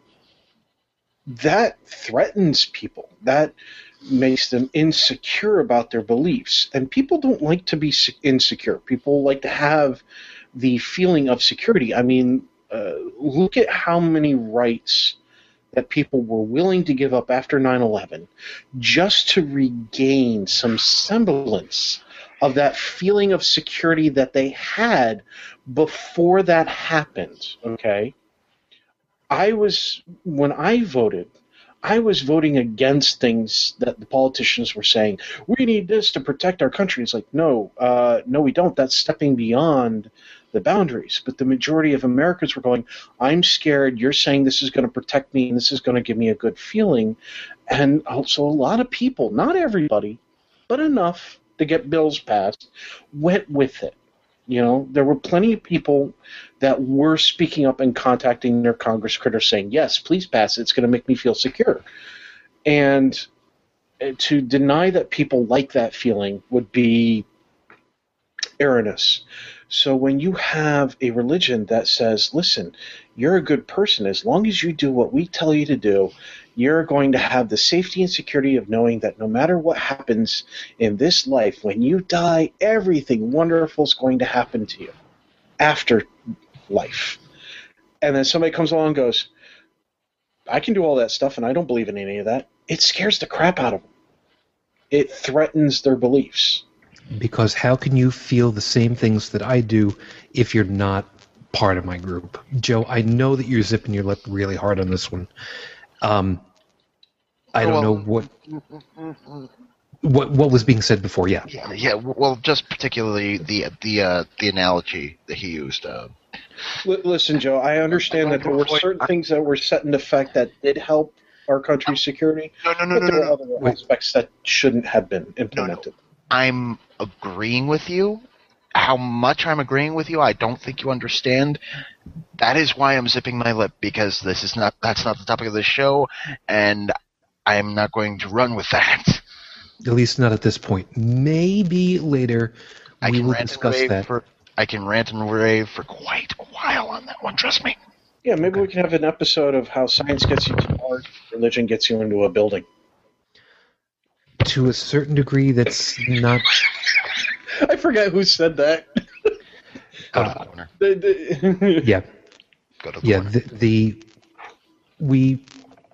That threatens people. That makes them insecure about their beliefs. And people don't like to be insecure. People like to have the feeling of security. I mean, uh, look at how many rights that people were willing to give up after nine eleven just to regain some semblance of that feeling of security that they had before that happened, okay? I was, when I voted, I was voting against things that the politicians were saying, we need this to protect our country. It's like, no, uh, no, we don't. That's stepping beyond the boundaries. But the majority of Americans were going, I'm scared. You're saying this is going to protect me and this is going to give me a good feeling. And also a lot of people, not everybody, but enough to get bills passed, went with it. You know, there were plenty of people that were speaking up and contacting their Congress critters saying, yes, please pass it. It's going to make me feel secure. And to deny that people like that feeling would be erroneous. So when you have a religion that says, listen, you're a good person, as long as you do what we tell you to do, you're going to have the safety and security of knowing that no matter what happens in this life, when you die, everything wonderful is going to happen to you after life. And then somebody comes along and goes, I can do all that stuff and I don't believe in any of that. It scares the crap out of them. It threatens their beliefs. because how can you feel the same things that I do if you're not part of my group? Joe, I know that you're zipping your lip really hard on this one. Um, I don't well, know what... what what was being said before. Yeah. Yeah, yeah. Well, just particularly the the uh, the analogy that he used. Uh, L- listen, Joe, I understand that there were certain things that were set into effect that did help our country's security, no, no, no, but no, there no, were no. other Wait. aspects that shouldn't have been implemented. I'm agreeing with you. How much I'm agreeing with you, I don't think you understand. That is why I'm zipping my lip, because this is not that's not the topic of the show, and I am not going to run with that. At least not at this point. Maybe later I we can will rant discuss and rave that. for I can rant and rave for quite a while on that one. Trust me. Yeah, maybe we can have an episode of how science gets you to art, religion gets you into a building. To a certain degree, that's not. I forgot who said that. Go to Uh, the corner. The- the- yeah, Go to the yeah. corner. The, the we.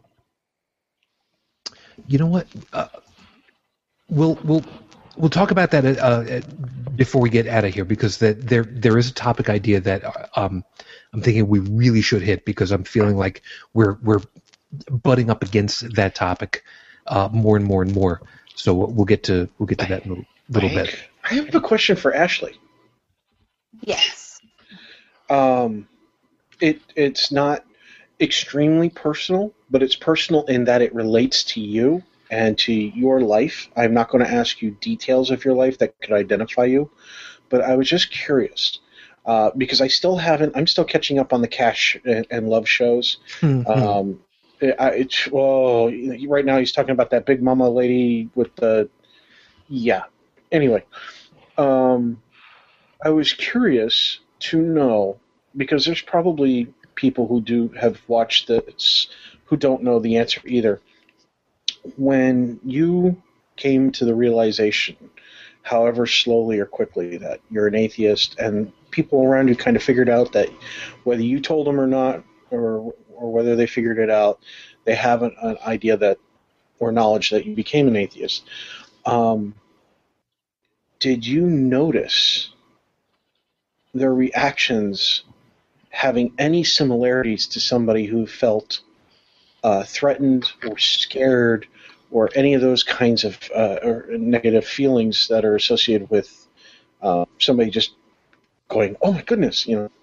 You know what? Uh, we'll we'll we'll talk about that uh, uh, before we get out of here, because that there there is a topic idea that uh, um I'm thinking we really should hit, because I'm feeling like we're we're butting up against that topic uh, more and more and more. So we'll get to we'll get to that in a little Right. bit. I have a question for Ashley. Yes. Um, it it's not extremely personal, but it's personal in that it relates to you and to your life. I'm not going to ask you details of your life that could identify you, but I was just curious uh, because I still haven't. I'm still catching up on the Cash and, and Love shows. Mhm. Um, it, I, it's well, right now he's talking about that Big Mama lady with the yeah. Anyway, um, I was curious to know, because there's probably people who do have watched this who don't know the answer either. When you came to the realization, however slowly or quickly, that you're an atheist, and people around you kind of figured out that whether you told them or not, or or whether they figured it out, they have an, an idea that, or knowledge that you became an atheist. Um, did you notice their reactions having any similarities to somebody who felt uh, threatened or scared, or any of those kinds of uh, or negative feelings that are associated with uh, somebody just going, "Oh my goodness," you know?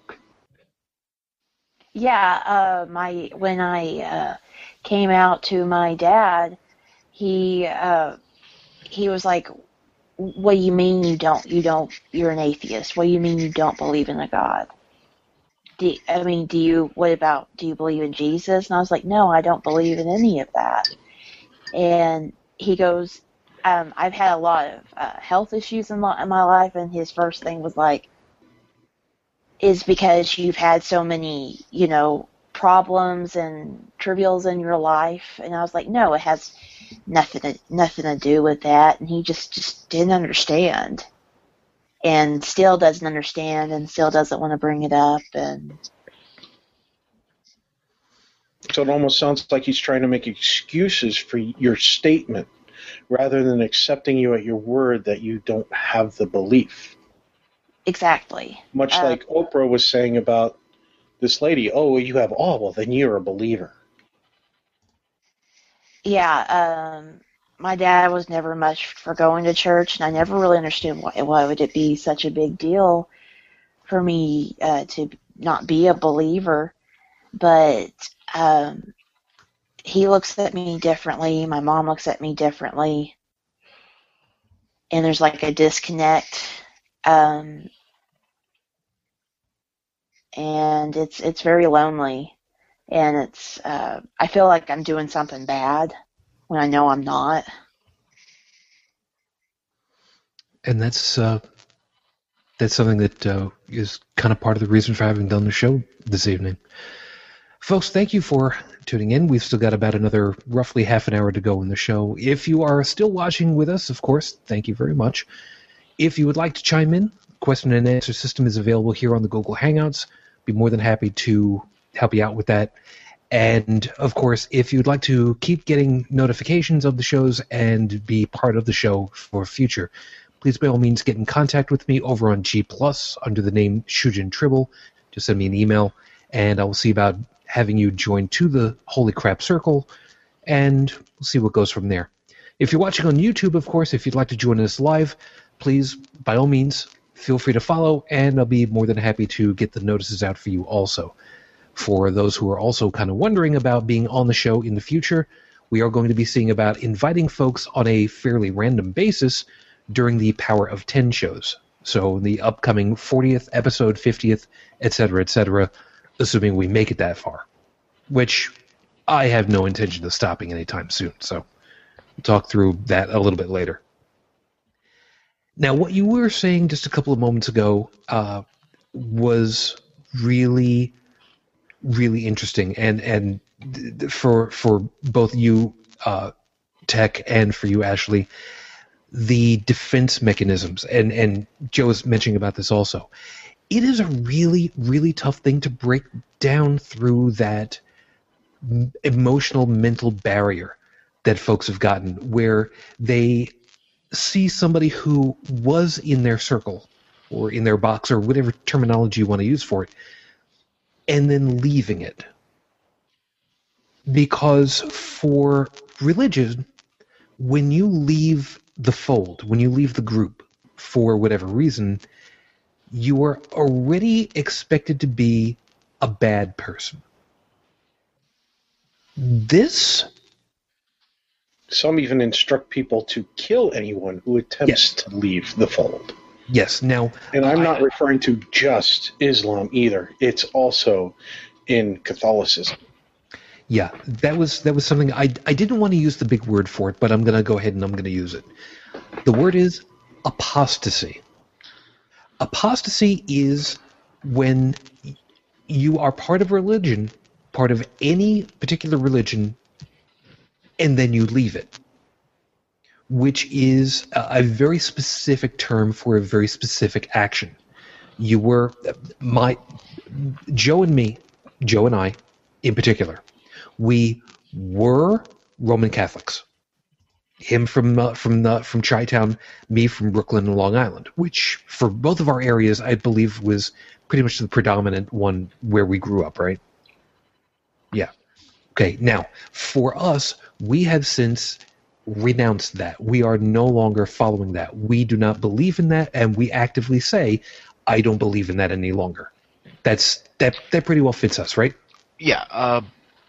Yeah, uh, my when I uh, came out to my dad, he uh, he was like, "What do you mean you don't? You don't? You're an atheist? What do you mean you don't believe in a God? Do, I mean, do you? What about? Do you believe in Jesus?" And I was like, "No, I don't believe in any of that." And he goes, um, "I've had a lot of uh, health issues in my, in my life," and his first thing was like, is because you've had so many, you know, problems and trivials in your life. And I was like, no, it has nothing to, nothing to do with that. And he just, just didn't understand, and still doesn't understand, and still doesn't want to bring it up. And So it almost sounds like he's trying to make excuses for your statement, rather than accepting you at your word that you don't have the belief. exactly. Much Uh, like Oprah was saying about this lady, "Oh, you have all, well, then you're a believer." Yeah, um, my dad was never much for going to church, and I never really understood why, why would it be such a big deal for me uh, to not be a believer. But um, he looks at me differently. My mom looks at me differently, and there's like a disconnect. Um, and it's it's very lonely, and it's uh, I feel like I'm doing something bad when I know I'm not. And that's uh, that's something that uh, is kind of part of the reason for having done the show this evening. Folks, thank you for tuning in. We've still got about another roughly half an hour to go in the show. If you are still watching with us, of course, thank you very much. If you would like to chime in, question and answer system is available here on the Google Hangouts. Be more than happy to help you out with that. And, of course, if you'd like to keep getting notifications of the shows and be part of the show for future, please by all means get in contact with me over on G Plus under the name Shujin Tribble. Just send me an email, and I will see about having you join to the Holy Crap Circle, and we'll see what goes from there. If you're watching on YouTube, of course, if you'd like to join us live, please, by all means, feel free to follow, and I'll be more than happy to get the notices out for you also. For those who are also kind of wondering about being on the show in the future, we are going to be seeing about inviting folks on a fairly random basis during the Power of ten shows. So the upcoming fortieth episode, fiftieth, et cetera, et cetera, assuming we make it that far, which I have no intention of stopping anytime soon. So we'll talk through that a little bit later. Now, what you were saying just a couple of moments ago uh, was really, really interesting, and and for for both you, uh, Tech, and for you, Ashley, the defense mechanisms, and and Joe was mentioning about this also. It is a really, really tough thing to break down through that emotional, mental barrier that folks have gotten, where they see somebody who was in their circle or in their box or whatever terminology you want to use for it, and then leaving it. Because for religion, when you leave the fold, when you leave the group for whatever reason, you are already expected to be a bad person. This... Some even instruct people to kill anyone who attempts Yes. to leave the fold. Yes, now... And I'm I- not referring to just Islam either. It's also in Catholicism. Yeah, that was that was something I I didn't want to use the big word for it, but I'm going to go ahead and I'm going to use it. The word is apostasy. Apostasy is when you are part of religion, part of any particular religion, and then you leave it, which is a, a very specific term for a very specific action. You were my Joe and me, Joe and I, in particular. We were Roman Catholics. Him from uh, from the, from Chi-Town, me from Brooklyn and Long Island, which for both of our areas, I believe, was pretty much the predominant one where we grew up, right? Yeah. Okay, now, for us, we have since renounced that. We are no longer following that. We do not believe in that, and we actively say, I don't believe in that any longer. That's that that pretty well fits us, right? Yeah. Uh,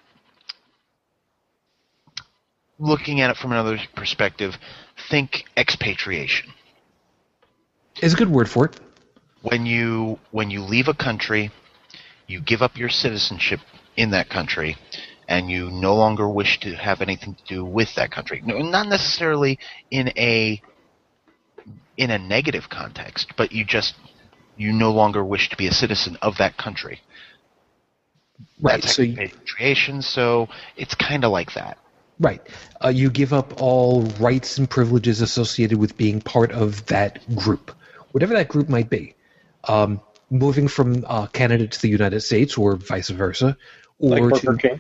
looking at it from another perspective, think expatriation. Is a good word for it. When you when you leave a country, you give up your citizenship in that country, and you no longer wish to have anything to do with that country. No, not necessarily in a in a negative context, but you just you no longer wish to be a citizen of that country. Right. That's So you, expatriation, so it's kind of like that. right. Uh, you give up all rights and privileges associated with being part of that group, whatever that group might be. Um, moving from uh, Canada to the United States, or vice versa, or Like Burger to King.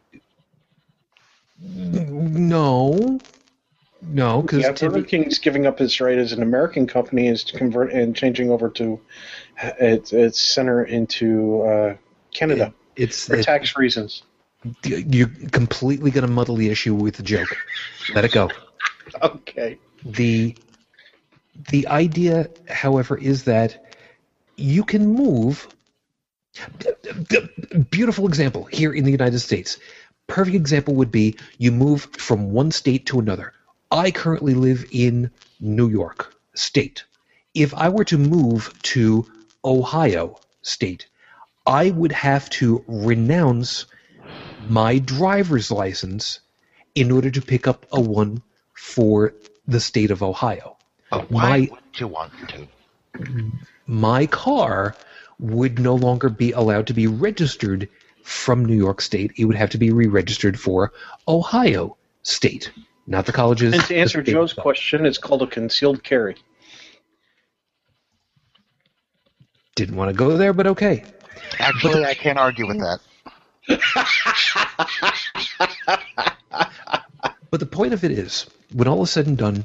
no, no, because Yeah, Burger King's giving up its right as an American company is to convert and changing over to its, its center into uh, Canada it's for it, tax reasons. you're completely going to muddle the issue with the joke. Let it go. Okay. The the idea, however, is that you can move. Beautiful example here in the United States. Perfect example would be you move from one state to another. I currently live in New York State. If I were to move to Ohio State, I would have to renounce my driver's license in order to pick up a one for the state of Ohio. But why My- would you want to? My car would no longer be allowed to be registered from New York State. It would have to be re-registered for Ohio State, not the colleges. And to answer the state Joe's itself. question, it's called a concealed carry. Didn't want to go there, but okay. Actually, I can't argue with that. But the point of it is, when all is said and done,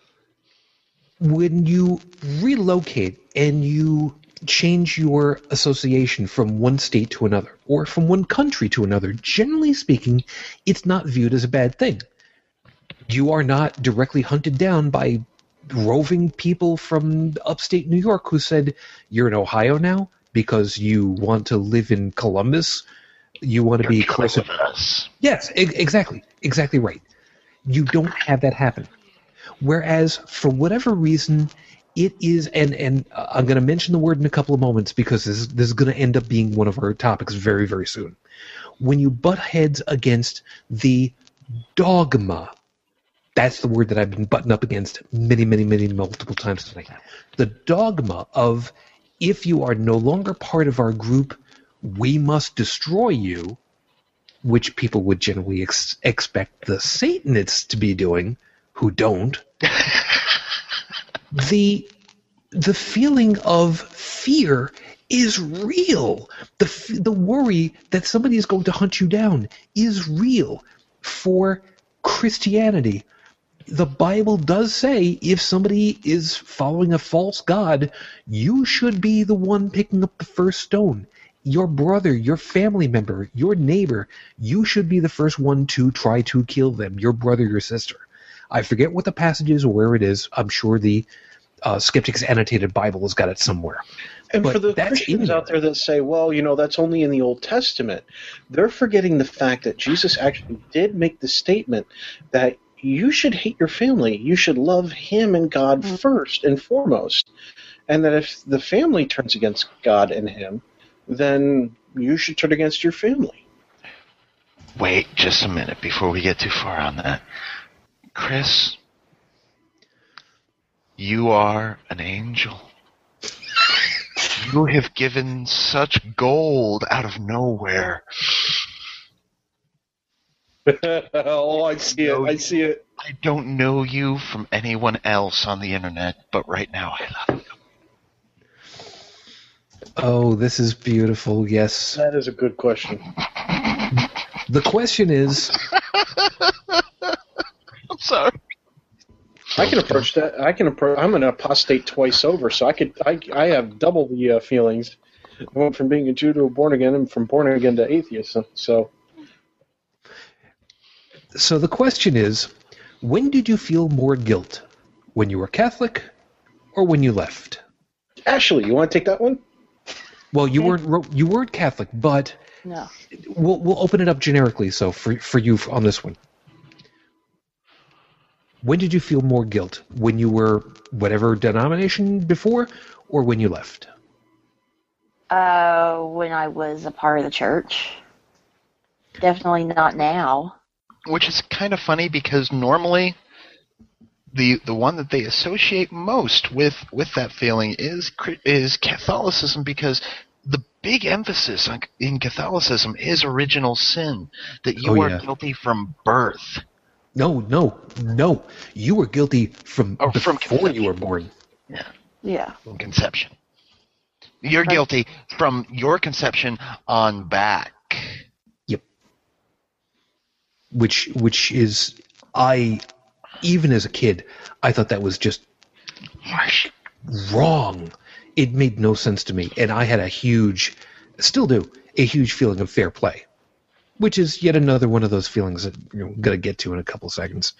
when you relocate and you change your association from one state to another, or from one country to another, generally speaking, it's not viewed as a bad thing. You are not directly hunted down by roving people from upstate New York who said, you're in Ohio now because you want to live in Columbus. You want to You're be coming closer. with us. Yes, e- exactly. Exactly right. You don't have that happen. Whereas, for whatever reason, it is, and, and I'm going to mention the word in a couple of moments because this, this is going to end up being one of our topics very, very soon. When you butt heads against the dogma, that's the word that I've been butting up against many, many, many, multiple times tonight. The dogma of, if you are no longer part of our group, we must destroy you, which people would generally ex- expect the Satanists to be doing, who don't. the the feeling of fear is real. The f- the worry that somebody is going to hunt you down is real. For Christianity, the Bible does say if somebody is following a false god, you should be the one picking up the first stone. Your brother, your family member, your neighbor, you should be the first one to try to kill them, your brother, your sister. I forget what the passage is or where it is. I'm sure the uh, Skeptic's Annotated Bible has got it somewhere. And But for the that's in Christians there. out there that say, well, you know, that's only in the Old Testament, they're forgetting the fact that Jesus actually did make the statement that you should hate your family. You should love him and God first and foremost. And that if the family turns against God and him, then you should turn against your family. Wait just a minute before we get too far on that. Chris, you are an angel. You have given such gold out of nowhere. Oh, I see it. I see it. I don't know you from anyone else on the internet, but right now I love you. Oh, this is beautiful, yes. That is a good question. The question is, I'm sorry. I can approach that. I can approach. I'm an apostate twice over, so I could. I, I have double the uh, feelings. I went from being a Jew to a born again, and from born again to atheist. So, so the question is, when did you feel more guilt? When you were Catholic or when you left? Ashley, you want to take that one? Well, you weren't you weren't Catholic, but No. we'll we'll open it up generically. So for for you on this one, when did you feel more guilt? When you were whatever denomination before, or when you left? Uh, when I was a part of the church. Definitely not now. Which is kind of funny because normally the the one that they associate most with, with that feeling is is Catholicism, because the big emphasis on, in Catholicism is original sin, that you Oh, are yeah. guilty from birth. No, no, no. You were guilty from Oh, before from you were born. Yeah, Yeah. from conception. You're Right. guilty from your conception on back. Yep. Which which is I even as a kid, I thought that was just wrong. It made no sense to me, and I had a huge, still do, a huge feeling of fair play, which is yet another one of those feelings that you know, I'm going to get to in a couple seconds.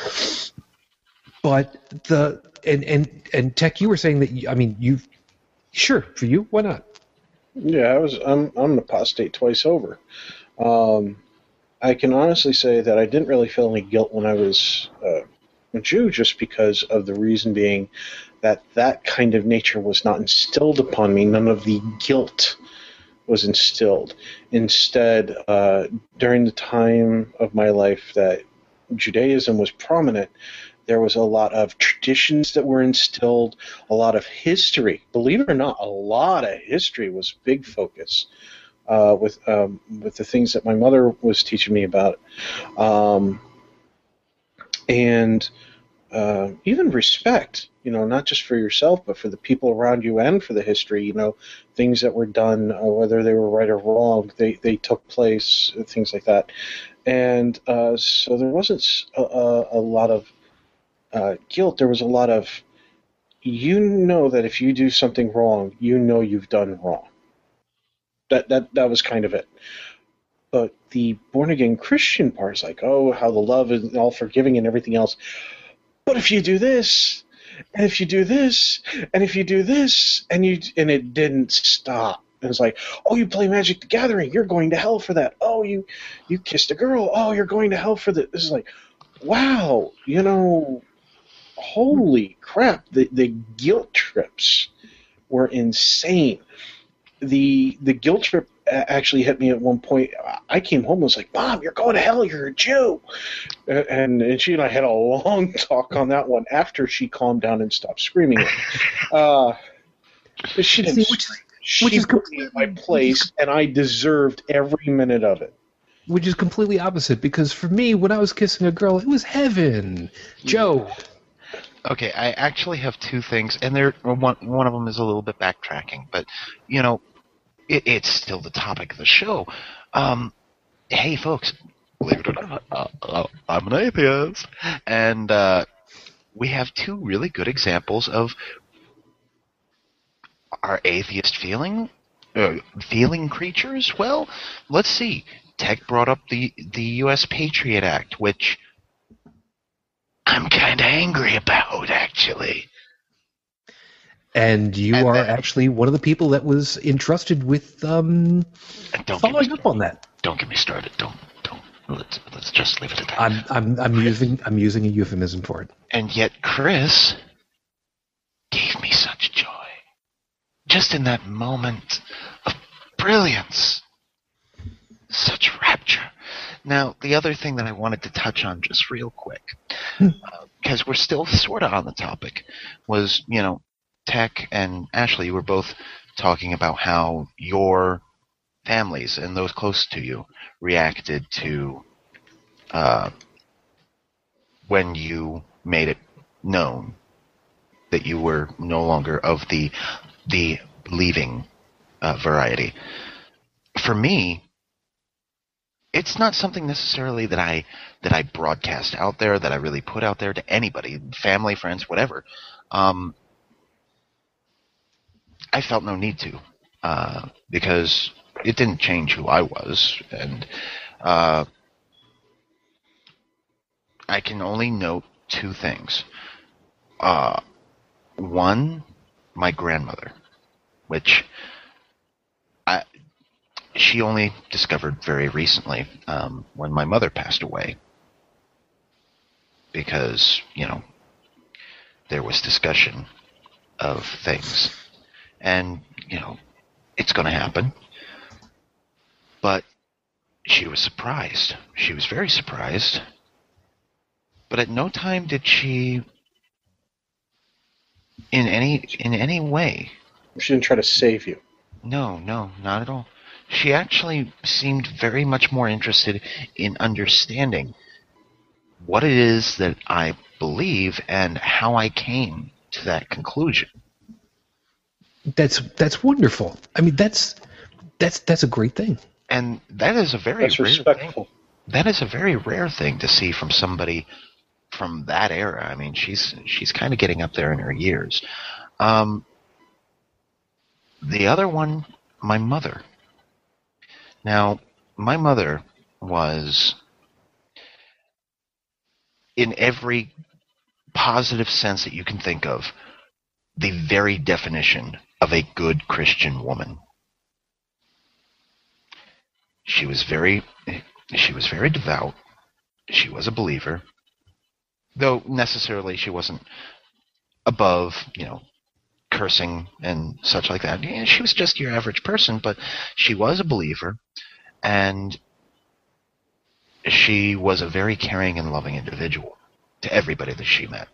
But the and and and Tech, you were saying that you, I mean you, sure for you, why not? Yeah, I was. I'm. I'm an apostate twice over. Um, I can honestly say that I didn't really feel any guilt when I was uh, a Jew, just because of the reason being that that kind of nature was not instilled upon me. None of the guilt was instilled. Instead, uh, during the time of my life that Judaism was prominent, there was a lot of traditions that were instilled, a lot of history. Believe it or not, a lot of history was a big focus uh, with um, with the things that my mother was teaching me about. Um, and uh, even respect, you know, not just for yourself, but for the people around you and for the history, you know, things that were done, uh, whether they were right or wrong, they, they took place, things like that. And uh, so there wasn't a, a, a lot of uh, guilt. There was a lot of, you know that if you do something wrong, you know you've done wrong. That that that was kind of it. But the born again Christian part is like, oh, how the love is all forgiving and everything else. But if you do this, and if you do this, and if you do this, and you and it didn't stop. It was like, oh, you play Magic the Gathering, you're going to hell for that. Oh, you you kissed a girl, oh, you're going to hell for that. This is like, wow, you know, holy crap, the the guilt trips were insane. The the guilt trip actually hit me at one point. I came home and was like, Mom, you're going to hell, you're a Jew. And, and she and I had a long talk on that one after she calmed down and stopped screaming. Uh, she didn't See, which, scream. She which is put me in my place, and I deserved every minute of it. which is completely opposite, because for me, when I was kissing a girl, it was heaven. Joe. Okay, I actually have two things, and they're, one, one of them is a little bit backtracking, but, you know, it, it's still the topic of the show. Um, hey, folks, believe it or not, uh, uh, I'm an atheist, and uh, we have two really good examples of our atheist feeling, uh, feeling creatures. Well, let's see. Tech brought up the, the U S Patriot Act, which I'm kind of angry about, actually. And you And are then- actually one of the people that was entrusted with um, And don't following get me up on that. Don't get me started. Don't don't. Let's let's just leave it at that. I'm I'm I'm using I'm using a euphemism for it. And yet, Chris gave me such joy, just in that moment of brilliance, such rapture. Now, the other thing that I wanted to touch on just real quick, because uh, we're still sort of on the topic, was, you know, Tech and Ashley were both talking about how your families and those close to you reacted to uh, when you made it known that you were no longer of the the leaving uh, variety. For me, it's not something necessarily that I that I broadcast out there, that I really put out there to anybody, family, friends, whatever. Um, I felt no need to, uh, because it didn't change who I was, and uh, I can only note two things. Uh, one, my grandmother, which I, she only discovered very recently, um, when my mother passed away, because, you know, there was discussion of things. And, you know, it's going to happen. But she was surprised. She was very surprised. But at no time did she, in any in any way... She didn't try to save you. No, no, not at all. She actually seemed very much more interested in understanding what it is that I believe and how I came to that conclusion. That's that's wonderful. I mean, that's that's that's a great thing. And that is a very That's rare respectful. thing. That is a very rare thing to see from somebody from that era. I mean, she's she's kind of getting up there in her years. Um, the other one, my mother. Now, my mother was, in every positive sense that you can think of, the very definition of a good Christian woman. She was very, she was very devout. She was a believer, though necessarily she wasn't above, you know, cursing and such like that. Yeah, she was just your average person, but she was a believer, and she was a very caring and loving individual to everybody that she met.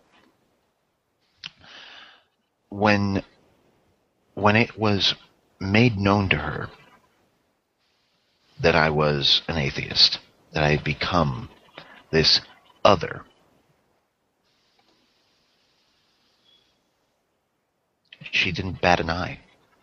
When when it was made known to her that I was an atheist, that I had become this other, she didn't bat an eye.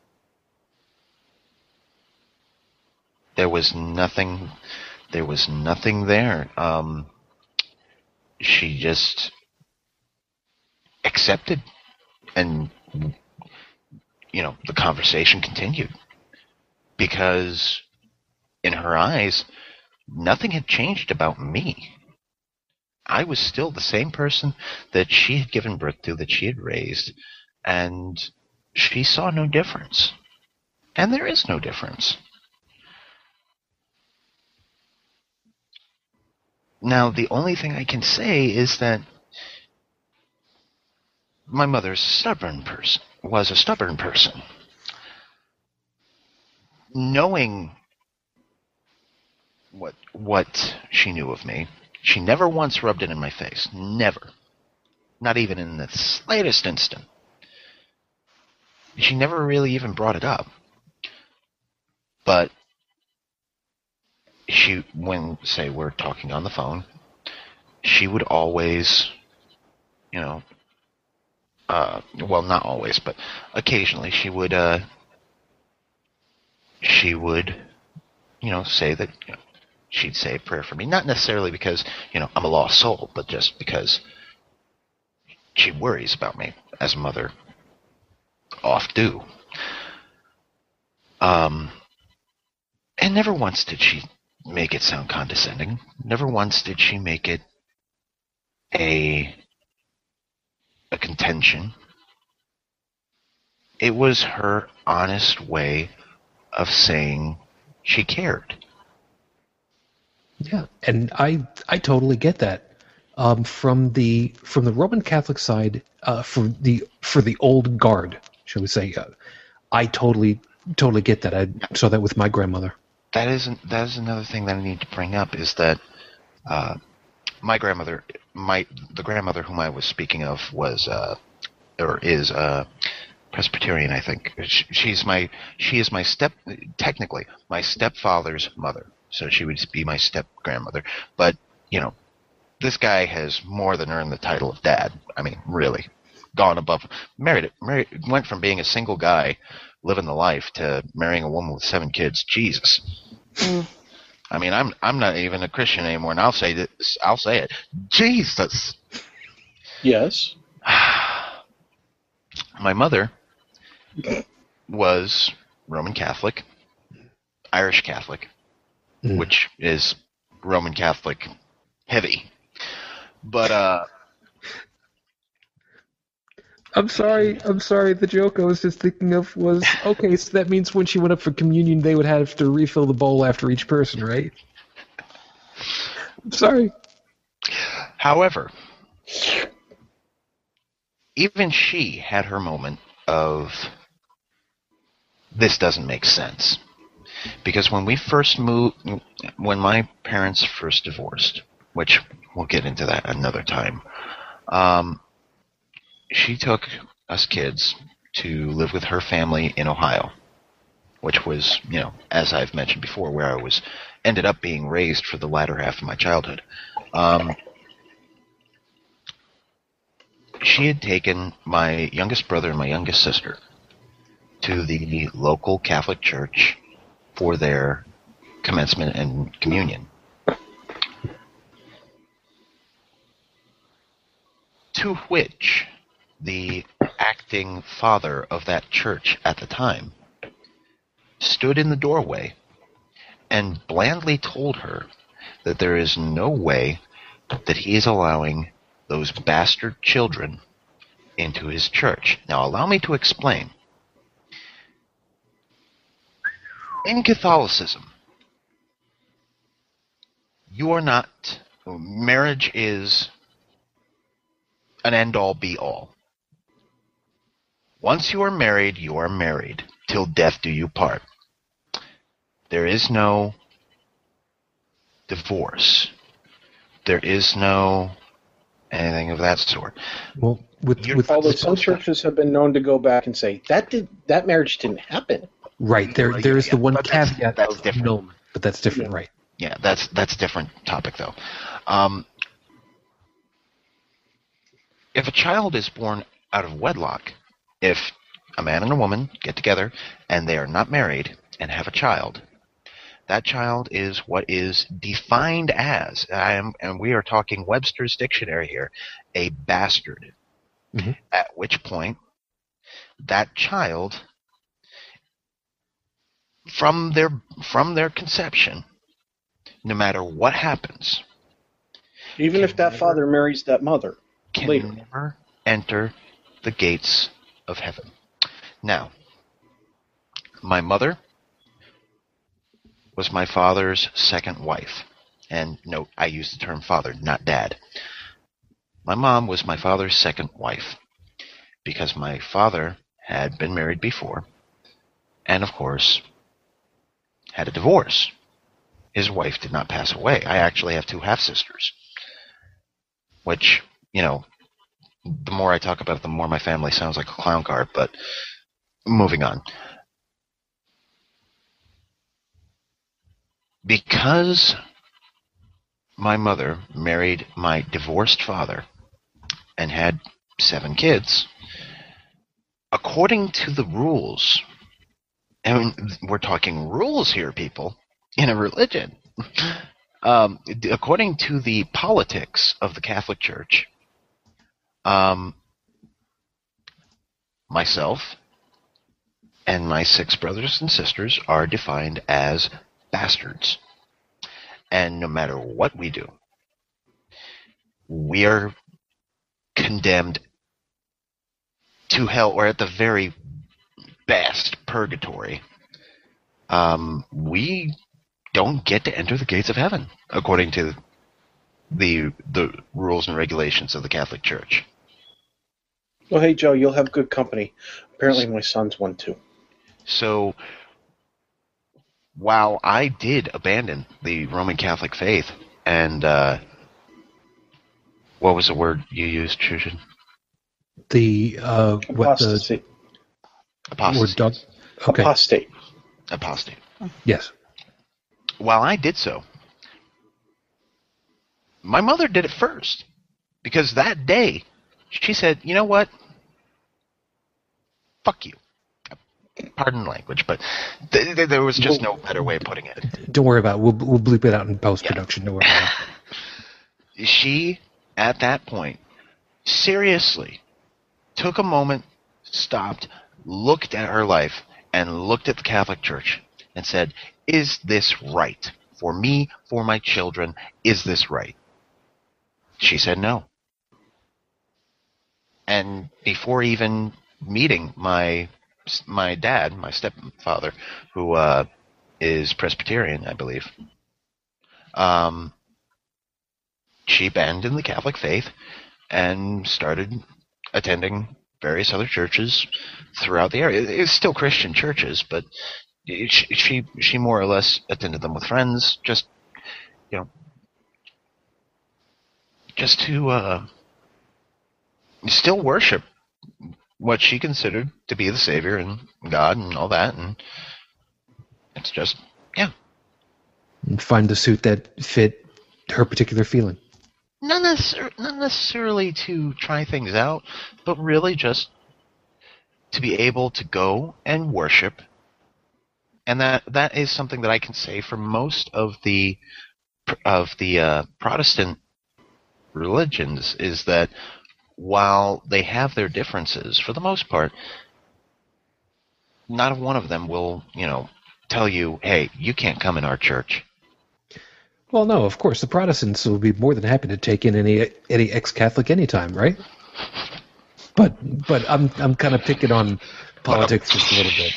There was nothing, there was nothing there. Um, she just accepted, and, you know, the conversation continued, because in her eyes, nothing had changed about me. I was still the same person that she had given birth to, that she had raised, and she saw no difference. And there is no difference. Now, the only thing I can say is that my mother's stubborn person was a stubborn person. Knowing what what she knew of me, she never once rubbed it in my face. Never. Not even in the slightest instant. She never really even brought it up. But she, when, say, we're talking on the phone, she would always, you know, uh, well, not always, but occasionally she would, uh, she would, you know, say that, you know, she'd say a prayer for me. Not necessarily because, you know, I'm a lost soul, but just because she worries about me, as a mother oft do. Um, and never once did she make it sound condescending. Never once did she make it a a contention. It was her honest way of saying she cared. Yeah, and I I totally get that. Um, from the from the Roman Catholic side, uh, for the for the old guard, shall we say, uh, I totally totally get that. I saw that with my grandmother. That isn't that is another thing that I need to bring up, is that uh, my grandmother, my the grandmother whom I was speaking of was uh, or is uh, Presbyterian, I think. She, she's my she is my step technically my stepfather's mother, so she would be my step grandmother. But you know, this guy has more than earned the title of dad. I mean, really, gone above. Married, married, went from being a single guy living the life to marrying a woman with seven kids. Jesus. Mm. I mean, I'm I'm not even a Christian anymore, and I'll say this. I'll say it. Jesus. Yes. My mother was Roman Catholic, Irish Catholic, Mm. which is Roman Catholic heavy. But uh, I'm sorry. I'm sorry. The joke I was just thinking of was, okay, so that means when she went up for communion, they would have to refill the bowl after each person, right? I'm sorry. however, even she had her moment of, this doesn't make sense. Because when we first moved, when my parents first divorced, which we'll get into that another time, um, she took us kids to live with her family in Ohio, which was, you know, as I've mentioned before, where I was ended up being raised for the latter half of my childhood. Um, she had taken my youngest brother and my youngest sister to the local Catholic church for their commencement and communion. To which the acting father of that church at the time stood in the doorway and blandly told her that there is no way that he is allowing those bastard children into his church. Now, allow me to explain. In Catholicism, you are not, marriage is an end-all, be-all. Once you are married, you are married. Till death do you part. There is no divorce. There is no anything of that sort. Well, with, You're- with Although some churches have been known to go back and say that did that marriage didn't happen. right there, there is the one But that's- caveat that's of different. no, but that's different, Yeah. right? Yeah, that's that's a different topic, though. Um, if a child is born out of wedlock, if a man and a woman get together and they are not married and have a child, that child is what is defined as, I am, and we are talking Webster's dictionary here, a bastard. Mhm. At which point, that child, from their from their conception, no matter what happens, Even if that never- father marries that mother can later. never enter the gates of heaven. Now, my mother was my father's second wife. And note, I use the term father, not dad. My mom was my father's second wife because my father had been married before and, of course, had a divorce. His wife did not pass away. I actually have two half-sisters, which, you know, the more I talk about it, the more my family sounds like a clown car, but moving on. Because my mother married my divorced father and had seven kids, according to the rules, and we're talking rules here, people, in a religion, um, according to the politics of the Catholic Church, um, myself and my six brothers and sisters are defined as bastards. And no matter what we do, we are condemned to hell, or at the very best, purgatory. Um, we don't get to enter the gates of heaven, according to the the rules and regulations of the Catholic Church. Well, hey, Joe, you'll have good company. Apparently my son's one, too. So, while I did abandon the Roman Catholic faith, and uh, what was the word you used, Shushan? The uh, what the Apostasy. Apostasy. word dog? Okay. Apostate. Apostate. Yes. While I did so, my mother did it first, because that day she said, "You know what? Fuck you." Pardon language, but th- th- there was just no better way of putting it. Don't worry about it. We'll we'll bleep it out in post production. Don't worry about it. She, at that point, seriously took a moment, stopped, looked at her life, and looked at the Catholic Church and said, "Is this right? For me, for my children, is this right?" She said no. And before even meeting my my dad, my stepfather, who uh, is Presbyterian, I believe, um, she abandoned the Catholic faith and started attending various other churches throughout the area. It's still Christian churches, but she she, she more or less attended them with friends, just you know, just to uh, still worship what she considered to be the Savior and God and all that, and it's just, yeah. And find the suit that fit her particular feeling. Not, necessar- not necessarily to try things out, but really just to be able to go and worship. And that that is something that I can say for most of the of the uh, Protestant religions, is that while they have their differences, for the most part, not one of them will, you know, tell you, "Hey, you can't come in our church." Well, no, of course, the Protestants will be more than happy to take in any any ex-Catholic anytime, right? But but I'm I'm kind of picking on politics just a little bit.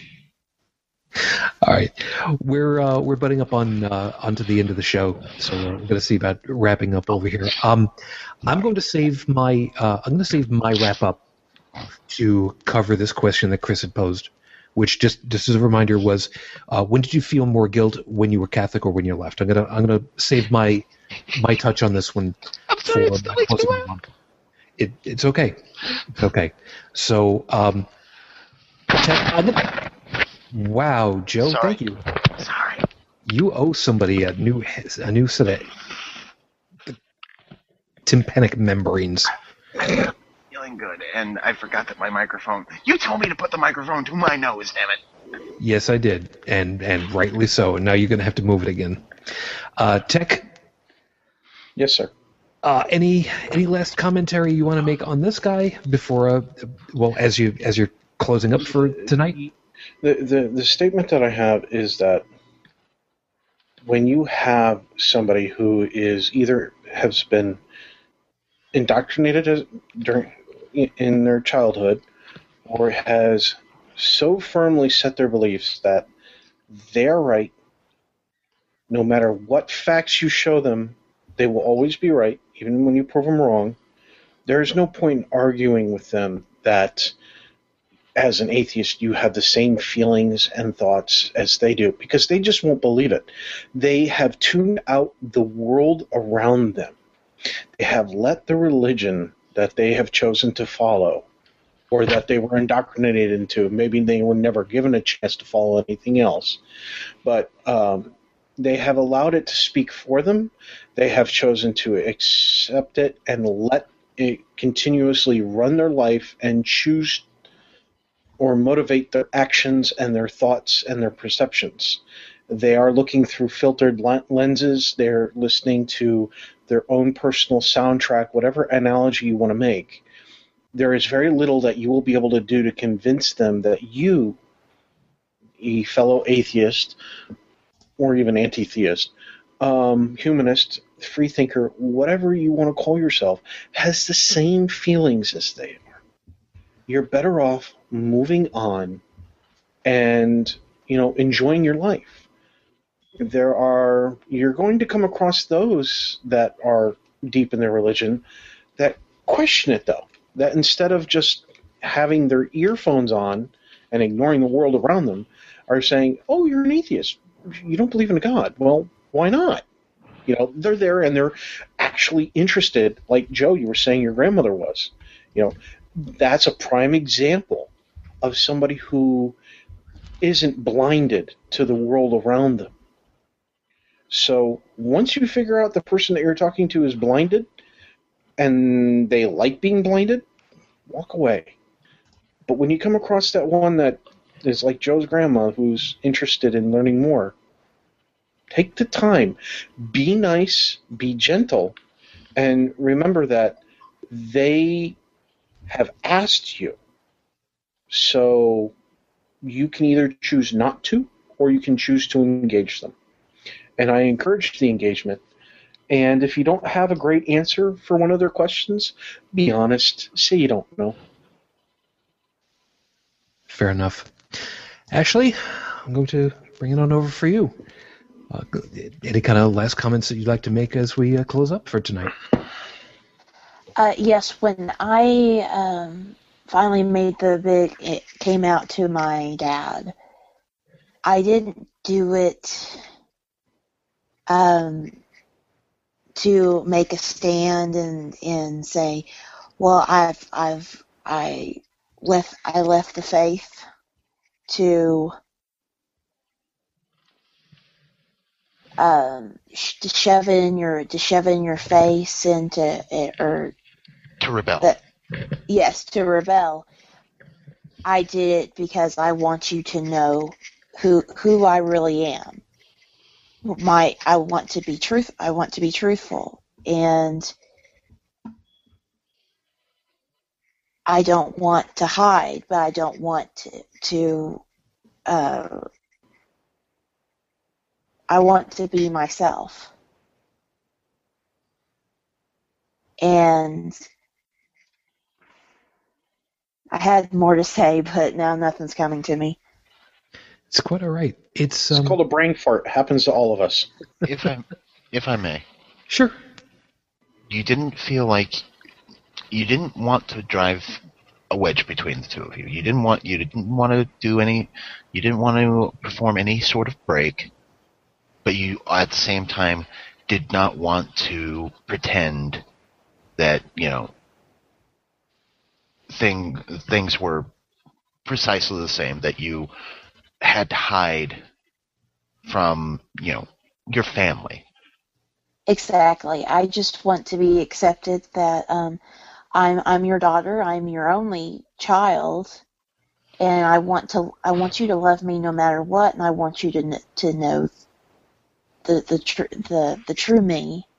All right, we're uh, we're butting up on uh, onto the end of the show, so we're going to see about wrapping up over here. Um, I'm going to save my uh, I'm going to save my wrap up to cover this question that Chris had posed, which just just as a reminder was, uh, when did you feel more guilt, when you were Catholic or when you left? I'm gonna I'm gonna save my my touch on this one. I'm sorry, for it still my makes me closing laugh. remark. It it's okay, it's okay. So um, Ted, I'm gonna- wow, Joe, Sorry. thank you. Sorry. You owe somebody a new a new set of tympanic membranes. Feeling good, and I forgot that my microphone. You told me to put the microphone to my nose, damn it. Yes, I did, and and rightly so. And now you're going to have to move it again. Uh, Tech, Yes, sir. uh, any any last commentary you want to make on this guy before? Uh, well, as you as you're closing up for tonight. The, the the statement that I have is that when you have somebody who is either has been indoctrinated as, during in their childhood, or has so firmly set their beliefs that they're right, no matter what facts you show them, they will always be right, even when you prove them wrong. There is no point in arguing with them that as an atheist, you have the same feelings and thoughts as they do, because they just won't believe it. They have tuned out the world around them. They have let the religion that they have chosen to follow, or that they were indoctrinated into, maybe they were never given a chance to follow anything else, but um, they have allowed it to speak for them. They have chosen to accept it and let it continuously run their life and choose or motivate their actions and their thoughts and their perceptions. They are looking through filtered lenses. They're listening to their own personal soundtrack, whatever analogy you want to make. There is very little that you will be able to do to convince them that you, a fellow atheist, or even anti-theist, um, humanist, freethinker, whatever you want to call yourself, has the same feelings as they are. You're better off moving on and, you know, enjoying your life. There are, you're going to come across those that are deep in their religion that question it, though. That instead of just having their earphones on and ignoring the world around them, are saying, oh, you're an atheist. You don't believe in a God. Well, why not? You know, they're there and they're actually interested, like Joe, you were saying your grandmother was. You know, that's a prime example of somebody who isn't blinded to the world around them. So once you figure out the person that you're talking to is blinded, and they like being blinded, walk away. But when you come across that one that is like Joe's grandma who's interested in learning more, take the time. Be nice, be gentle, and remember that they have asked you. So you can either choose not to, or you can choose to engage them. And I encourage the engagement. And if you don't have a great answer for one of their questions, be honest. Say you don't know. Fair enough. Ashley, I'm going to bring it on over for you. Uh, any kind of last comments that you'd like to make as we uh, close up for tonight? Uh, yes, when I um, finally made the bid, it came out to my dad. I didn't do it um, to make a stand and and say, well, I've I've I left I left the faith to um to shove it in your to shove it in your face and to or To rebel. the, yes to rebel. I did it because I want you to know who who I really am. My I want to be truth I want to be truthful, and I don't want to hide, but I don't want to, to uh, I want to be myself. And I had more to say, but now nothing's coming to me. It's quite all right. It's, It's um, called a brain fart. It happens to all of us. If I, if I may, Sure. you didn't feel like you didn't want to drive a wedge between the two of you. You didn't want you didn't want to do any. You didn't want to perform any sort of break, but you at the same time did not want to pretend that you know thing things were precisely the same. That you had to hide from you know your family. Exactly. I just want to be accepted that um, I'm I'm your daughter. I'm your only child, and I want to I want you to love me no matter what, and I want you to kn- to know the the tr- the the true me.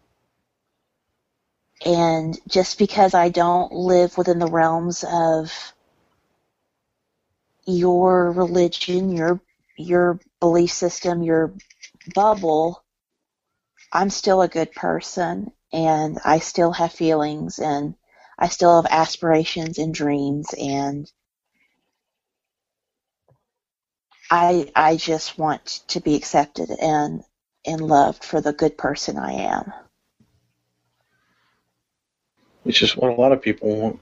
And just because I don't live within the realms of your religion, your your belief system, your bubble, I'm still a good person, and I still have feelings, and I still have aspirations and dreams, and I I just want to be accepted and and loved for the good person I am. It's just what a lot of people want.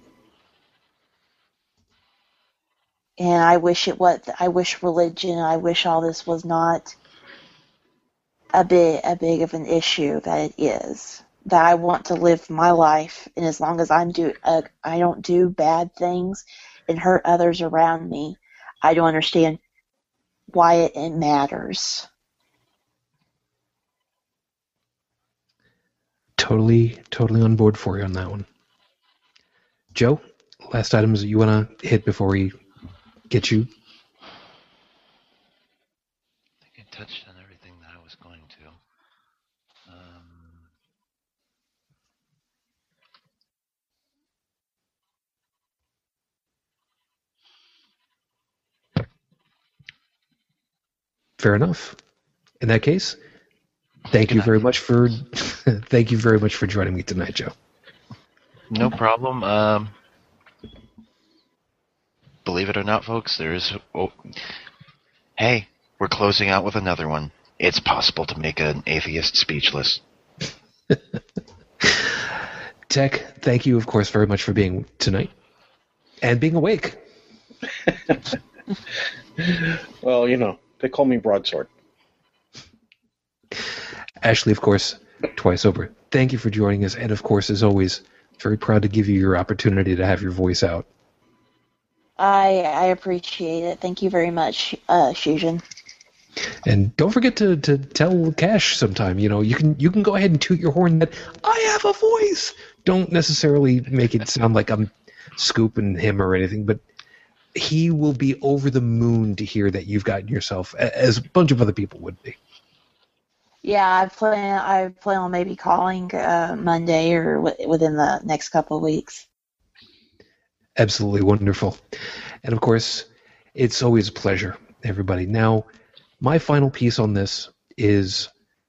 And I wish it was. I wish religion. I wish all this was not a big a big of an issue that it is. That I want to live my life, and as long as I'm do uh, I don't do bad things and hurt others around me, I don't understand why it, it matters. Totally, totally on board for you on that one. Joe, last items that you want to hit before we get you? I think I touched on everything that I was going to. Um, Fair enough. In that case, thank Good you night. very much for thank you very much for joining me tonight, Joe. no problem. Um, believe it or not, folks, there is. Oh, hey, we're closing out with another one. It's possible to make an atheist speechless. Tech, thank you, of course, very much for being tonight and being awake. Well, you know, they call me Broadsword. Ashley, of course, twice over. Thank you for joining us, and of course, as always, very proud to give you your opportunity to have your voice out. I I appreciate it. Thank you very much, uh, Shujin. And don't forget to, to tell Cash sometime. You know, you can you can go ahead and toot your horn that I have a voice. Don't necessarily make it sound like I'm scooping him or anything, but he will be over the moon to hear that you've gotten yourself, as a bunch of other people would be. Yeah, I plan I plan on maybe calling uh, Monday or w- within the next couple of weeks. Absolutely wonderful. And of course, it's always a pleasure, everybody. Now, my final piece on this is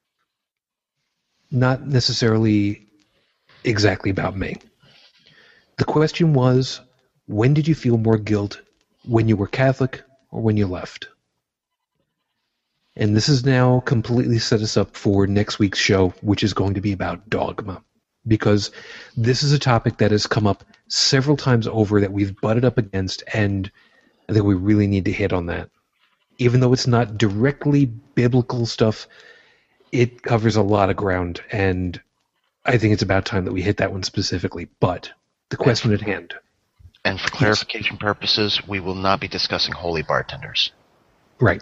not necessarily exactly about me. The question was, when did you feel more guilt, when you were Catholic or when you left? And this has now completely set us up for next week's show, which is going to be about dogma. Because this is a topic that has come up several times over that we've butted up against, and I think we really need to hit on that. Even though it's not directly biblical stuff, it covers a lot of ground, and I think it's about time that we hit that one specifically. But the question at hand. And for clarification purposes, we will not be discussing holy bartenders. Right.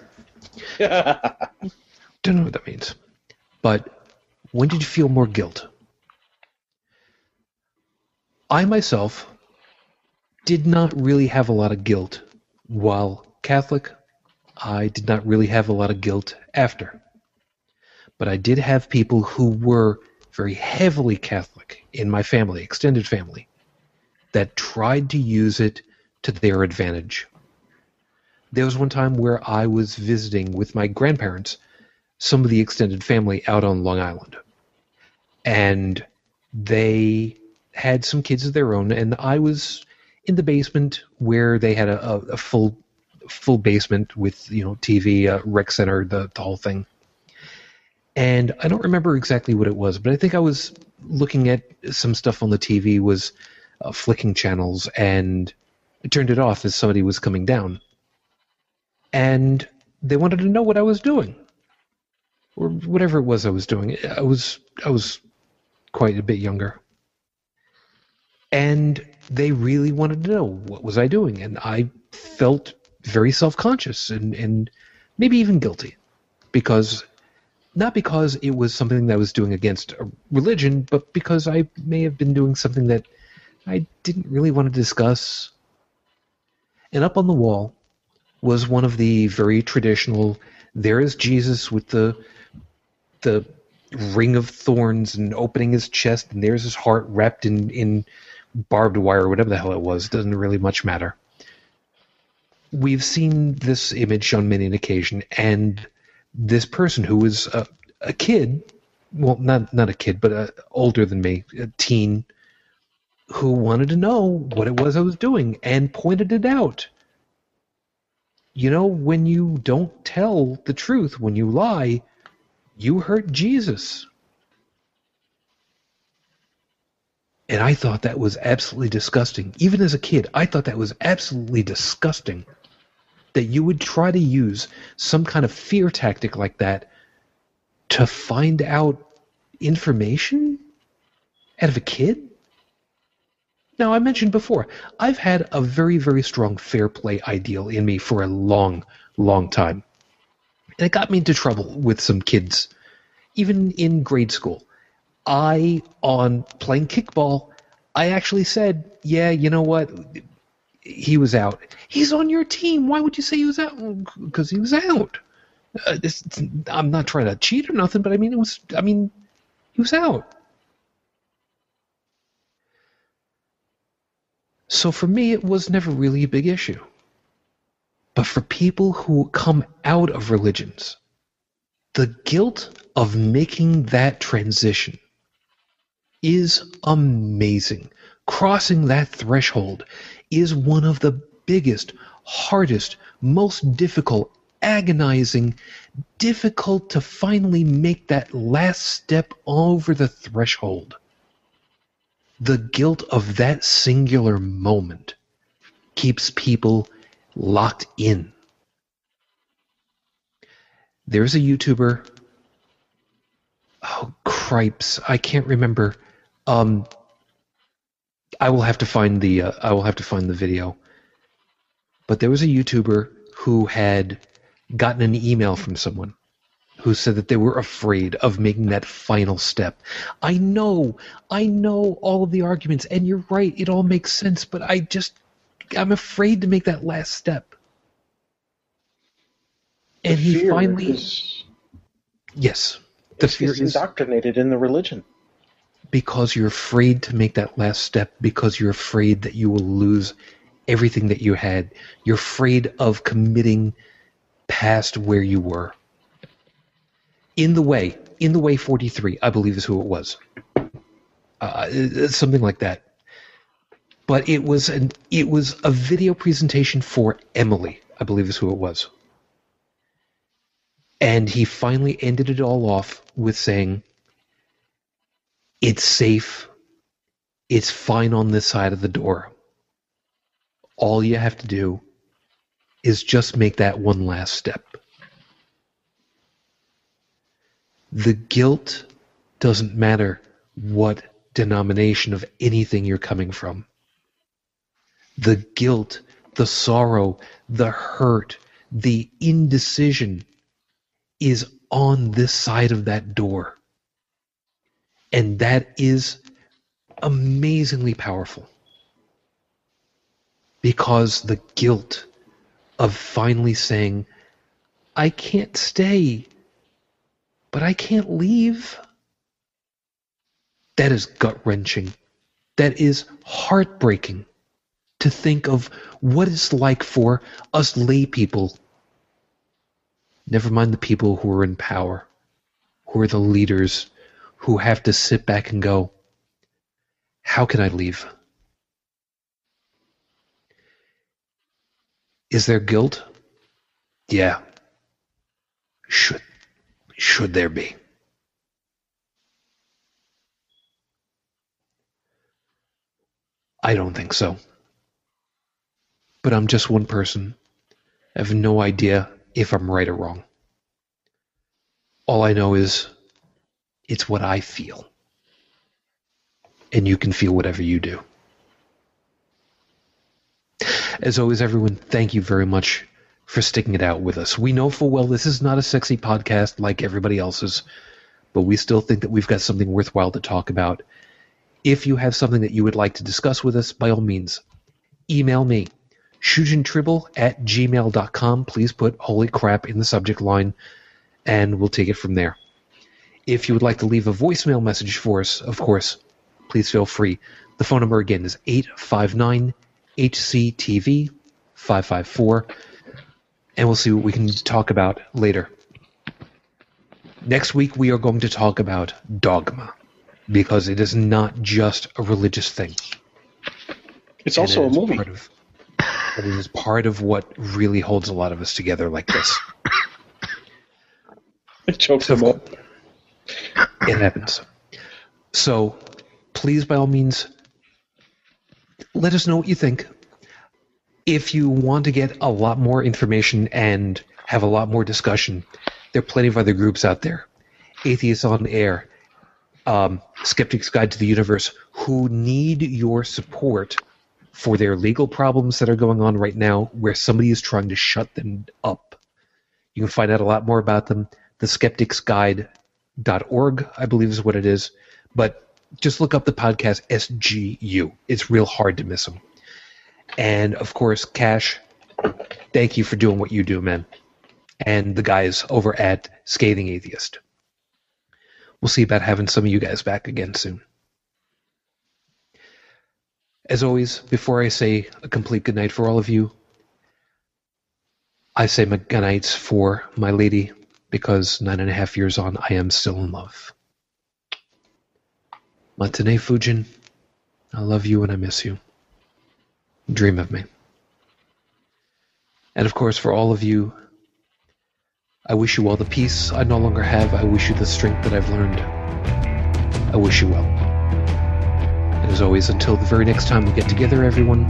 Don't know what that means. But when did you feel more guilt? I myself did not really have a lot of guilt while Catholic. I did not really have a lot of guilt after. But I did have people who were very heavily Catholic in my family, extended family, that tried to use it to their advantage. There was one time where I was visiting with my grandparents, some of the extended family out on Long Island. And they had some kids of their own, and I was in the basement where they had a, a, a full full basement with, you know, T V, uh, rec center, the, the whole thing. And I don't remember exactly what it was, but I think I was looking at some stuff on the T V, was uh, flicking channels, and I turned it off as somebody was coming down. And they wanted to know what I was doing, or whatever it was I was doing. I was I was quite a bit younger. And they really wanted to know what was I doing, and I felt very self-conscious and, and maybe even guilty, because not because it was something that I was doing against a religion, but because I may have been doing something that I didn't really want to discuss. And up on the wall was one of the very traditional, there is Jesus with the the ring of thorns and opening his chest, and there's his heart wrapped in, in barbed wire, or whatever the hell it was. Doesn't really much matter. we've seen this image on many an occasion, and this person who was a, a kid, well, not not a kid, but a, older than me, a teen, who wanted to know what it was I was doing and pointed it out. You know, when you don't tell the truth, when you lie, you hurt Jesus. And I thought that was absolutely disgusting. Even as a kid, I thought that was absolutely disgusting. That you would try to use some kind of fear tactic like that to find out information out of a kid? Now, I mentioned before, I've had a very, very strong fair play ideal in me for a long, long time. And it got me into trouble with some kids, even in grade school. I, on playing kickball, I actually said, yeah, you know what? He was out. He's on your team. Why would you say he was out? Because he was out. Uh, this, I'm not trying to cheat or nothing, but I mean, it was, I mean, he was out. So for me, it was never really a big issue. But for people who come out of religions, the guilt of making that transition is amazing. Crossing that threshold is one of the biggest, hardest, most difficult, agonizing, difficult to finally make that last step over the threshold. The guilt of that singular moment keeps people locked in. There's a YouTuber, oh, cripes, I can't remember. Um, I will have to find the uh, I will have to find the video. But there was a YouTuber who had gotten an email from someone who said that they were afraid of making that final step. I know, I know all of the arguments, and you're right, it all makes sense, but I just, I'm afraid to make that last step. And The he fear finally... is, Yes. The it's, fear it's is indoctrinated in the religion. because you're afraid to make that last step, because you're afraid that you will lose everything that you had. You're afraid of committing past where you were. In the Way, In the Way forty-three, I believe is who it was. Uh, something like that. But it was an it was a video presentation for Emily, I believe is who it was. And he finally ended it all off with saying, it's safe, it's fine on this side of the door. All you have to do is just make that one last step. The guilt doesn't matter what denomination of anything you're coming from. The guilt, the sorrow, the hurt, the indecision is on this side of that door. And that is amazingly powerful. Because the guilt of finally saying, I can't stay, but I can't leave. That is gut-wrenching. That is heartbreaking to think of what it's like for us lay people, never mind the people who are in power, who are the leaders, who have to sit back and go, how can I leave? Is there guilt? Yeah. Should, should there be? I don't think so. But I'm just one person. I have no idea if I'm right or wrong. All I know is it's what I feel. And you can feel whatever you do. As always, everyone, thank you very much for sticking it out with us. We know full well this is not a sexy podcast like everybody else's, but we still think that we've got something worthwhile to talk about. If you have something that you would like to discuss with us, by all means, email me, shujintribble at gmail dot com. Please put holy crap in the subject line, and we'll take it from there. If you would like to leave a voicemail message for us, of course, please feel free. The phone number again is eight five nine H C T V, five five four, and we'll see what we can talk about later. Next week, we are going to talk about dogma, because it is not just a religious thing. It's And also it a is movie. Part of, it is part of what really holds a lot of us together like this. It chokes So- him up. It happens. So, please, by all means, let us know what you think. If you want to get a lot more information and have a lot more discussion, there are plenty of other groups out there. Atheists on Air, um, Skeptic's Guide to the Universe, who need your support for their legal problems that are going on right now where somebody is trying to shut them up. You can find out a lot more about them. The skeptics guide dot org, I believe is what it is. But just look up the podcast S G U. It's real hard to miss them. And, of course, Cash, thank you for doing what you do, man. And the guys over at Scathing Atheist. We'll see about having some of you guys back again soon. As always, before I say a complete good night for all of you, I say my good nights for my lady, because nine and a half years on, I am still in love. Matane Fujin, I love you and I miss you. Dream of me. And of course, for all of you, I wish you all the peace I no longer have. I wish you the strength that I've learned. I wish you well. And as always, until the very next time we get together, everyone,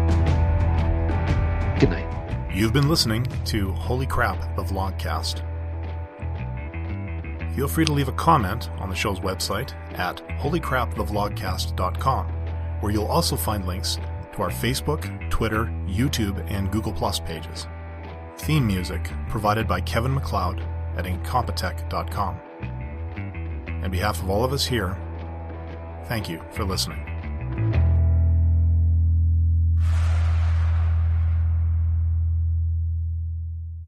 good night. You've been listening to Holy Crap, the Vlogcast. Feel free to leave a comment on the show's website at holy crap the vlogcast dot com, where you'll also find links to our Facebook, Twitter, YouTube, and Google Plus pages. Theme music provided by Kevin MacLeod at incompetech dot com. On behalf of all of us here, thank you for listening.